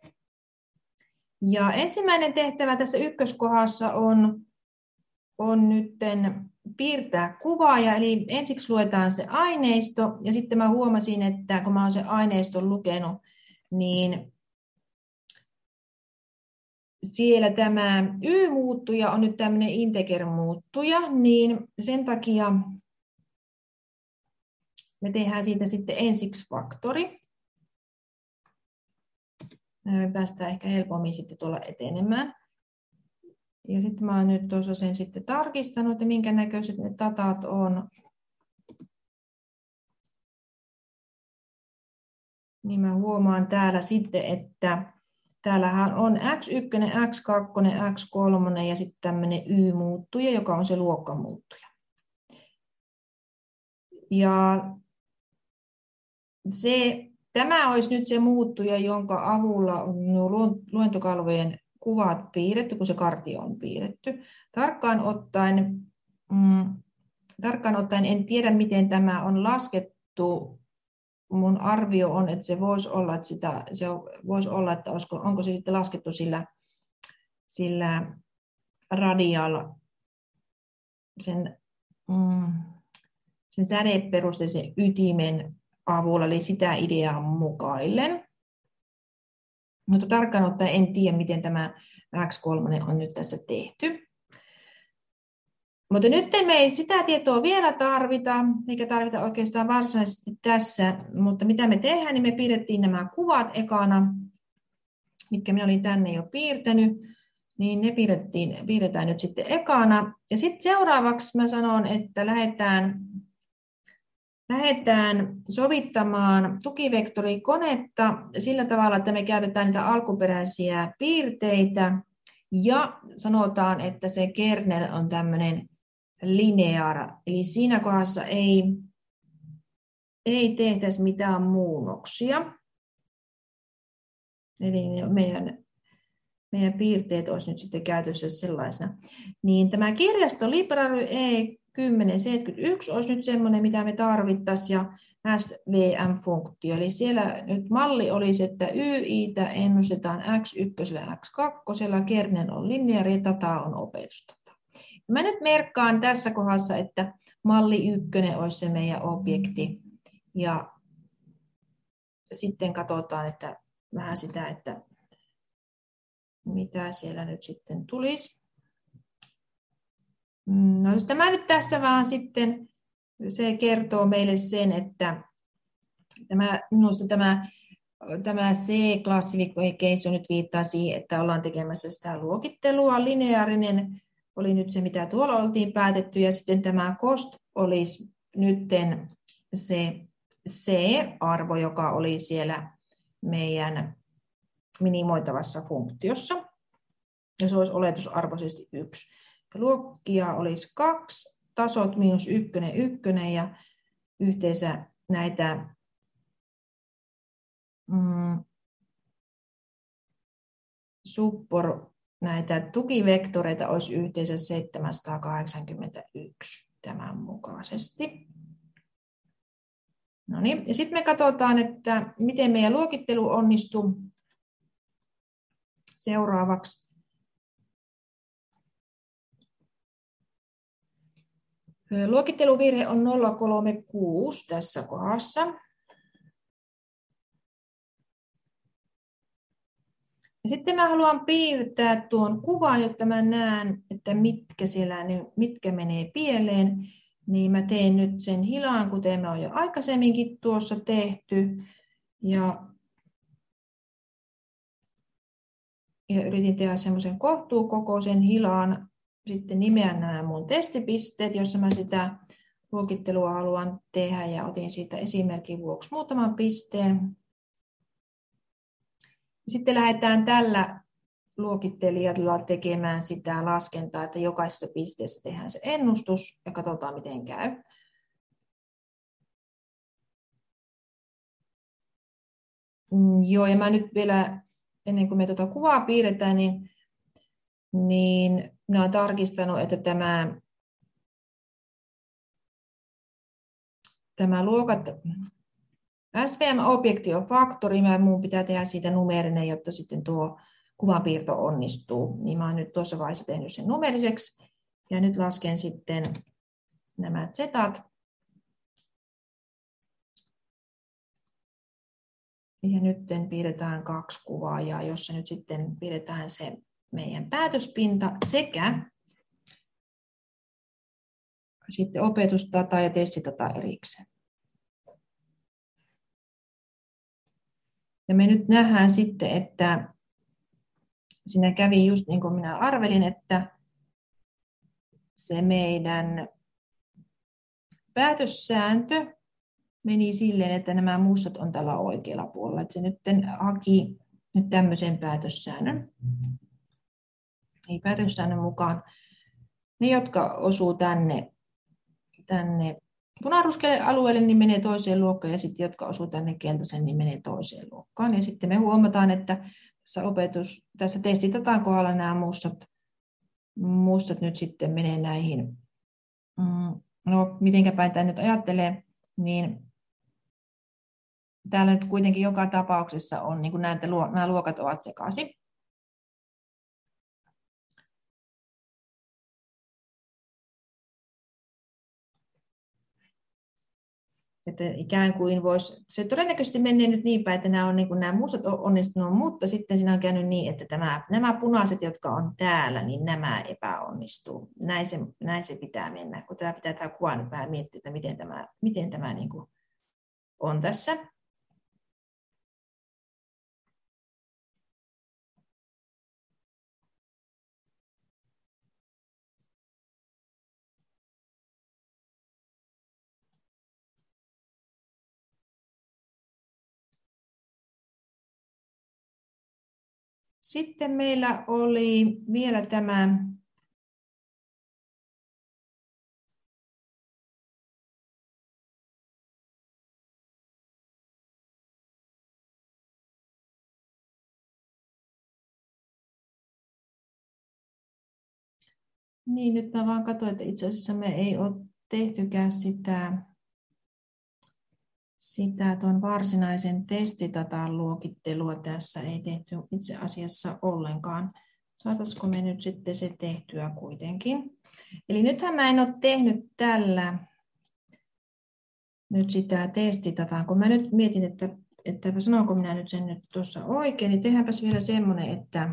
Ja ensimmäinen tehtävä tässä ykköskohdassa on nyt piirtää kuvaaja, eli ensiksi luetaan se aineisto, ja sitten mä huomasin, että kun mä olen sen aineiston lukenut, niin siellä tämä y-muuttuja on nyt tämmöinen integer-muuttuja, niin sen takia me tehdään siitä sitten ensiksi faktori. Me päästään ehkä helpommin sitten tuolla etenemään. Ja sitten mä oon nyt tuossa sen sitten tarkistanut, että minkä näköiset ne datat on. Niin mä huomaan täällä sitten, että täällähän on x1, x2, x3 ja sitten tämmöinen y-muuttuja, joka on se luokkamuuttuja. Ja tämä olisi nyt se muuttuja, jonka avulla on nuo luentokalvojen kuvat piirretty, kun se kartio on piirretty. Tarkkaan ottaen en tiedä, miten tämä on laskettu. Mun arvio on, että se voisi olla, että onko se sitten laskettu sillä radialla sen sädeperusteisen ytimen avulla, eli sitä ideaa mukaillen. Mutta tarkkaan ottaen en tiedä, miten tämä X3 on nyt tässä tehty. Mutta nyt me ei sitä tietoa vielä tarvita, eikä tarvita oikeastaan varsinaisesti tässä, mutta mitä me tehdään, niin me piirrettiin nämä kuvat ekana, mitkä minä olin tänne jo piirtänyt, niin ne piirretään nyt sitten ekana. Ja sitten seuraavaksi mä sanon, että lähdetään sovittamaan tukivektorikonetta sillä tavalla, että me käytetään niitä alkuperäisiä piirteitä ja sanotaan, että se kernel on tämmöinen lineaar, eli siinä kohdassa ei tehtäisi mitään muunnoksia. Eli meidän piirteet olisi nyt sitten käytössä sellaisena. Niin tämä kirjasto Library E1071 olisi nyt semmoinen, mitä me tarvittaisiin, ja SVM-funktio. Eli siellä nyt malli olisi, että YI:tä ennustetaan X1 ja X2, kernel on lineaari ja data on opetustata. Mä nyt merkkaan tässä kohdassa, että malli 1 olisi se meidän objekti. Ja sitten katsotaan, että vähän sitä, että mitä siellä nyt sitten tulisi. No, tämä nyt tässä vaan sitten, se kertoo meille sen, että minusta tämä C-classification nyt viittaa siihen, että ollaan tekemässä sitä luokittelua. Lineaarinen oli nyt se, mitä tuolla oltiin päätetty, ja sitten tämä cost olisi nyt se C-arvo, joka oli siellä meidän minimoitavassa funktiossa, ja se olisi oletusarvoisesti 1. Luokkia olisi 2, tasot -1, ja yhteensä näitä näitä tukivektoreita olisi yhteensä 781 tämän mukaisesti. No niin, ja sitten me katsotaan, että miten meidän luokittelu onnistuu seuraavaksi. Luokitteluvirhe on 036 tässä kohdassa. Ja sitten mä haluan piirtää tuon kuvan, jotta mä näen, että mitkä menee pieleen. Niin mä teen nyt sen hilaan, kuten me on jo aikaisemminkin tuossa tehty. Ja yritin tehdä semmoisen kohtuukokoisen hilaan. Sitten nimeän nämä mun testipisteet, jossa mä sitä luokittelua haluan tehdä, ja otin siitä esimerkin vuoksi muutaman pisteen. Sitten lähdetään tällä luokittelijalla tekemään sitä laskentaa, että jokaisessa pisteessä tehdään se ennustus ja katsotaan, miten käy. Joo, ja mä nyt vielä, ennen kuin me tuota kuvaa piirretään, niin minä olen tarkistanut, että tämä luokat SVM-objekti on faktori, minun pitää tehdä siitä numeerinen, jotta sitten tuo kuvanpiirto onnistuu. Niin mä olen nyt tuossa vaiheessa tehnyt sen numeriseksi. Ja nyt lasken sitten nämä zetat. Ja nyt piirretään 2 kuvaajaa, jossa nyt sitten piirretään se meidän päätöspinta sekä sitten opetusdata ja testidata erikseen. Ja me nyt nähdään sitten, että siinä kävi just niin kuin minä arvelin, että se meidän päätössääntö meni silleen, että nämä mustat on tällä oikealla puolella. Että se nyt haki nyt tämmöisen päätössäännön. Niin päätössäännön mukaan ne, jotka osuu tänne punaruskealle alueelle, niin menee toiseen luokkaan, ja sitten jotka osuu tänne keltaisen, niin menee toiseen luokkaan. Ja sitten me huomataan, että tässä testitataan kohdalla nämä mustat nyt sitten menee näihin, no mitenkä päin tämä nyt ajattelee, niin täällä nyt kuitenkin joka tapauksessa on, niin kuin näette, nämä luokat ovat sekaisin. Että ikään kuin se todennäköisesti menee nyt niin päin, että nämä, on, niin kuin nämä mustat on onnistunut, mutta sitten siinä on käynyt niin, että nämä punaiset, jotka on täällä, niin nämä epäonnistuu. Näin se pitää mennä, kun tämä kuva nyt vähän miettiä, että miten tämä niin kuin on tässä. Sitten meillä oli vielä tämä niin, nyt mä vaan katsoin, että itse asiassa me ei ole tehtykään sitä tuon varsinaisen testidatan luokittelua tässä ei tehty itse asiassa ollenkaan. Saataisiko me nyt sitten se tehtyä kuitenkin? Eli nythän mä en ole tehnyt tällä nyt sitä testidataa, kun mä nyt mietin, että sanonko minä nyt sen nyt tuossa oikein, niin tehdäänpäs vielä semmoinen, että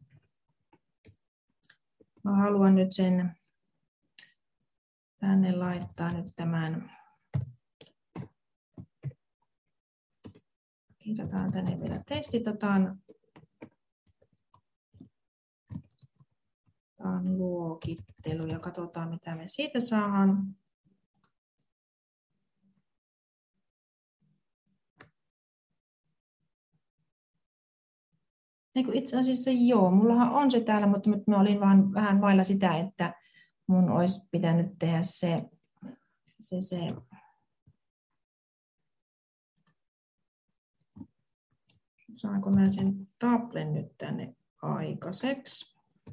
mä haluan nyt sen tänne laittaa nyt tämän. Kirjataan tänne vielä testitataan luokittelu ja katsotaan mitä me siitä saadaan. Itse asiassa joo, mullahan on se täällä, mutta mä olin vaan vähän vailla sitä, että mun olisi pitänyt tehdä se saanko mä sen tablen nyt tänne aikaiseksi.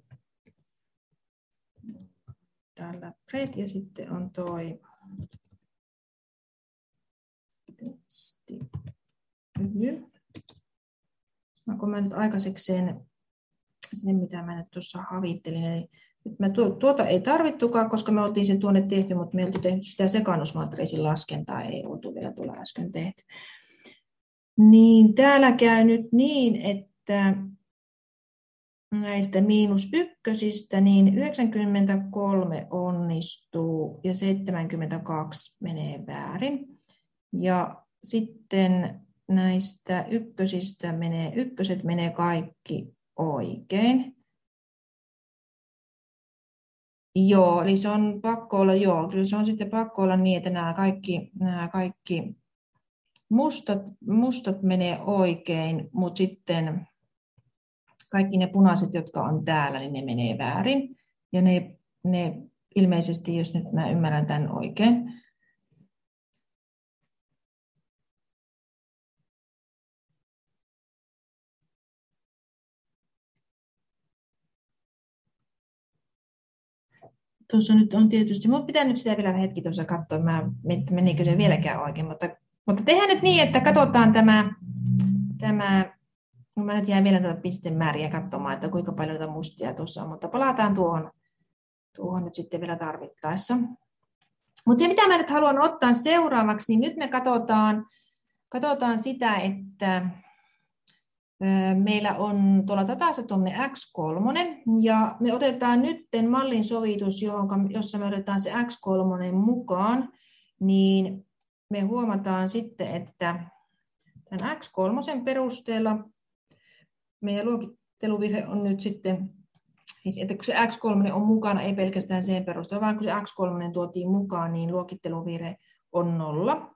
Täällä Red ja sitten on toi testi. Saanko mä nyt aikaiseksi sen mitä mä nyt tuossa havittelin. Eli nyt mä tuota ei tarvittukaan, koska me oltiin se tuonne tehty, mutta me ei oltu tehty sitä sekaannusmatriisin laskentaa, ei oltu vielä tuolla äsken tehty. Niin täällä käy nyt niin, että näistä -1, niin 93 onnistuu ja 72 menee väärin. Ja sitten näistä ykköset menee kaikki oikein. Joo, eli se on pakko olla, kyllä se on sitten pakko olla niin, että nämä kaikki mustat menee oikein, mutta sitten kaikki ne punaiset, jotka on täällä, niin ne menee väärin. Ja ne ilmeisesti, jos nyt mä ymmärrän tämän oikein. Tuossa nyt on tietysti, minun pitää nyt sitä vielä hetki tuossa katsoa, menikö se vieläkään oikein, mutta tehdään nyt niin, että katsotaan tämä mä nyt jään vielä tuota pistemääriä katsomaan, että kuinka paljon noita mustia tuossa on, mutta palataan tuohon nyt sitten vielä tarvittaessa. Mutta se, mitä mä nyt haluan ottaa seuraavaksi, niin nyt me katsotaan sitä, että meillä on tuolla datassa tuommoinen X3, ja me otetaan nyt mallin sovitus, jossa me otetaan se X3 mukaan, niin me huomataan sitten, että tämän X3 perusteella meidän luokitteluvirhe on nyt sitten Siis, että kun se X3 on mukana, ei pelkästään sen perusteella, vaan kun se X3 tuotiin mukaan, niin luokitteluvirhe on 0.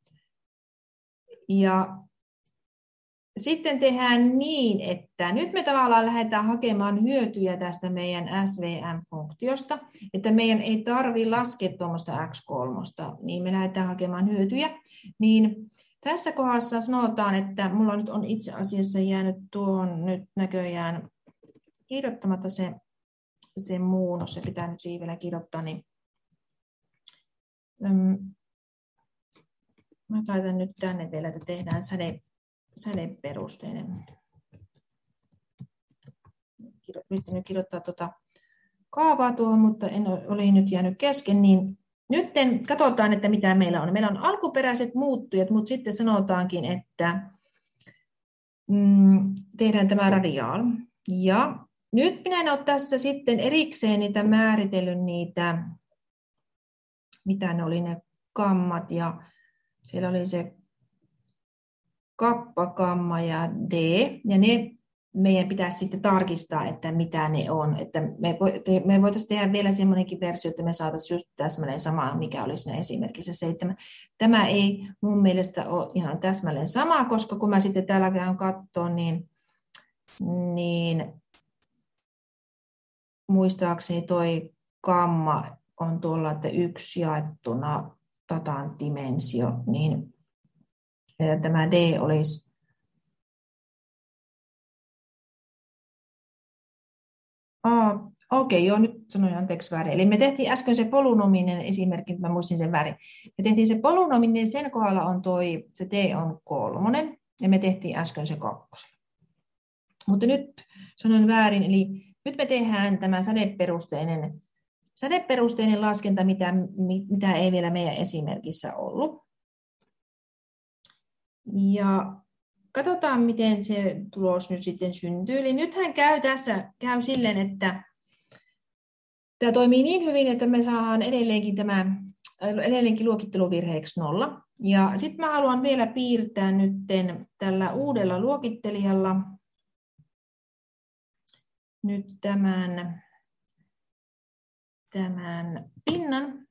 Ja sitten tehdään niin, että nyt me tavallaan lähdetään hakemaan hyötyjä tästä meidän SVM-funktiosta, että meidän ei tarvitse laskea tuommoista X3, niin me lähdetään hakemaan hyötyjä. Niin tässä kohdassa sanotaan, että mulla nyt on itse asiassa jäänyt tuohon nyt näköjään kirjoittamatta se muunnos, se pitää nyt siivellä kirjoittaa, niin mä taitan nyt tänne vielä, että tehdään sädeperusteinen. Yritin kirjoittaa tuota kaavaa tuohon, mutta oli nyt jäänyt kesken. Niin nyt katsotaan, että mitä meillä on. Meillä on alkuperäiset muuttujat, mutta sitten sanotaankin, että tehdään tämä radiaal. Ja nyt minä en ole tässä sitten erikseen niitä määritellyt niitä, mitä ne oli ne kammat. Ja siellä oli se kappa, kamma ja D, ja ne meidän pitäisi sitten tarkistaa, että mitä ne on. Että me voitaisiin tehdä vielä semmoinenkin versio, että me saataisiin just täsmälleen sama, mikä oli siinä esimerkissä 7. Tämä ei mun mielestä ole ihan täsmälleen sama, koska kun mä sitten täällä käyn katsomaan, niin muistaakseni toi kamma on tuolla, että 1 jaettuna datan dimensio, niin tämä D olisi okei, joo, nyt sanoin anteeksi väärin. Eli me tehtiin äsken se polynominen esimerkki, mä muistin sen väärin. Me tehtiin se polynominen, sen kohdalla on se D on 3, ja me tehtiin äsken se 2. Mutta nyt sanoin väärin, eli nyt me tehdään tämä sädeperusteinen laskenta, mitä ei vielä meidän esimerkissä ollut. Ja katsotaan, miten se tulos nyt sitten syntyy. Eli nythän käy silleen, että tämä toimii niin hyvin, että me saadaan edelleenkin luokitteluvirheeksi 0. Ja sitten mä haluan vielä piirtää nyt tällä uudella luokittelijalla nyt tämän pinnan.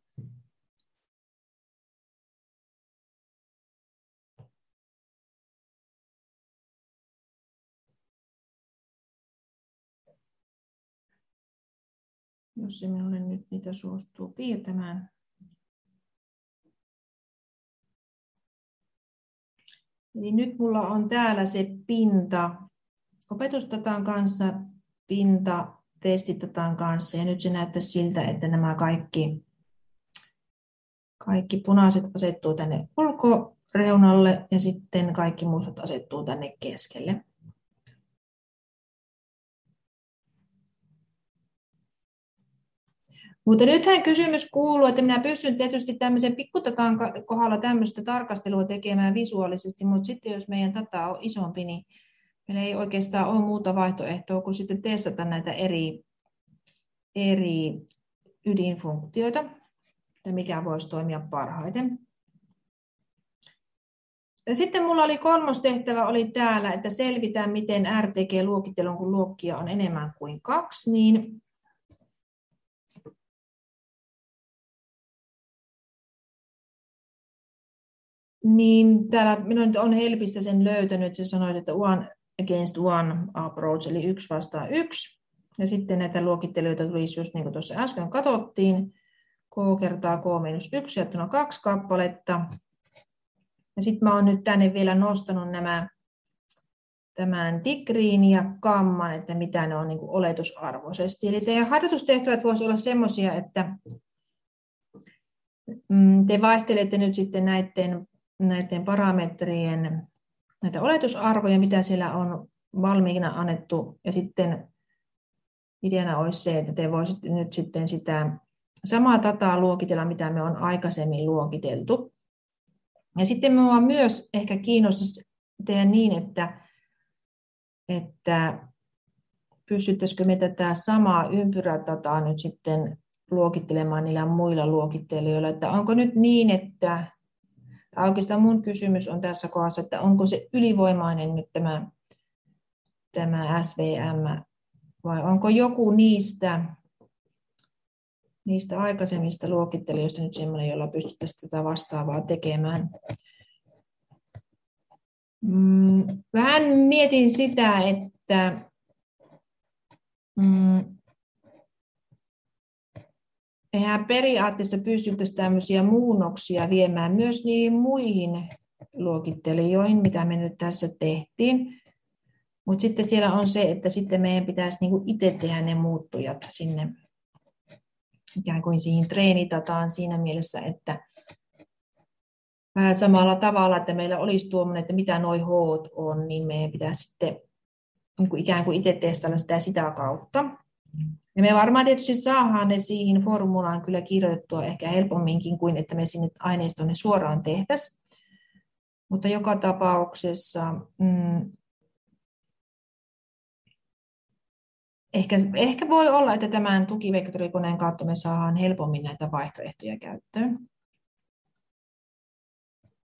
Jos se minulle nyt niitä suostuu piirtämään. Eli nyt mulla on täällä se pinta opetustatan kanssa, pinta testitatan kanssa, ja nyt se näyttää siltä, että nämä kaikki punaiset asettuu tänne ulkoreunalle ja sitten kaikki mustat asettuu tänne keskelle. Mutta nythän kysymys kuuluu, että minä pystyn tietysti tämmöisen pikkudatan kohdalla tämmöistä tarkastelua tekemään visuaalisesti, mutta sitten jos meidän data on isompi, niin meillä ei oikeastaan ole muuta vaihtoehtoa kuin sitten testata näitä eri ydinfunktioita, että mikä voisi toimia parhaiten. Ja sitten minulla oli 3. tehtävä oli täällä, että selvitään, miten R tekee luokittelun, kun luokkia on enemmän kuin 2, niin täällä minun nyt on helpistä sen löytänyt, se sanoi, että one against one approach, eli 1 vastaan 1. Ja sitten näitä luokittelijoita tulisi just niin kuin tuossa äsken katsottiin, k kertaa k-1 jaettuna 2 kappaletta. Ja sitten mä oon nyt tänne vielä nostanut tämän digriin ja kamman, että mitä ne on niin kuin oletusarvoisesti. Eli teidän harjoitustehtävät voisivat olla semmoisia, että te vaihtelette nyt sitten näiden parametrien näitä oletusarvoja, mitä siellä on valmiina annettu, ja sitten ideana olisi se, että te voisitte nyt sitten sitä samaa dataa luokitella, mitä me on aikaisemmin luokiteltu. Ja sitten minua myös ehkä kiinnostaisi tehdä niin, että pystyttäisikö me tätä samaa ympyrädataa nyt sitten luokittelemaan niillä muilla luokittelijoilla, että onko nyt niin, että oikeastaan mun kysymys on tässä kohdassa, että onko se ylivoimainen nyt tämä SVM vai onko joku niistä aikaisemmista luokittelijoista nyt sellainen, jolla pystyttäisiin tätä vastaavaa tekemään. Vähän mietin sitä, että mehän periaatteessa pystyttäisiin tämmöisiä muunnoksia viemään myös niihin muihin luokittelijoihin, mitä me nyt tässä tehtiin. Mutta sitten siellä on se, että sitten meidän pitäisi niinku itse tehdä ne muuttujat sinne ikään kuin siihen treenidataan siinä mielessä, että vähän samalla tavalla, että meillä olisi tuommoinen, että mitä nuo hoot on, niin meidän pitäisi sitten niin kuin ikään kuin itse testailla sitä kautta. Ja me varmaan tietysti saadaan ne siihen formulaan kyllä kirjoitettua ehkä helpomminkin kuin, että me sinne aineistoon suoraan tehtäisiin. Mutta joka tapauksessa ehkä voi olla, että tämän tukivektorikoneen kautta me saadaan helpommin näitä vaihtoehtoja käyttöön.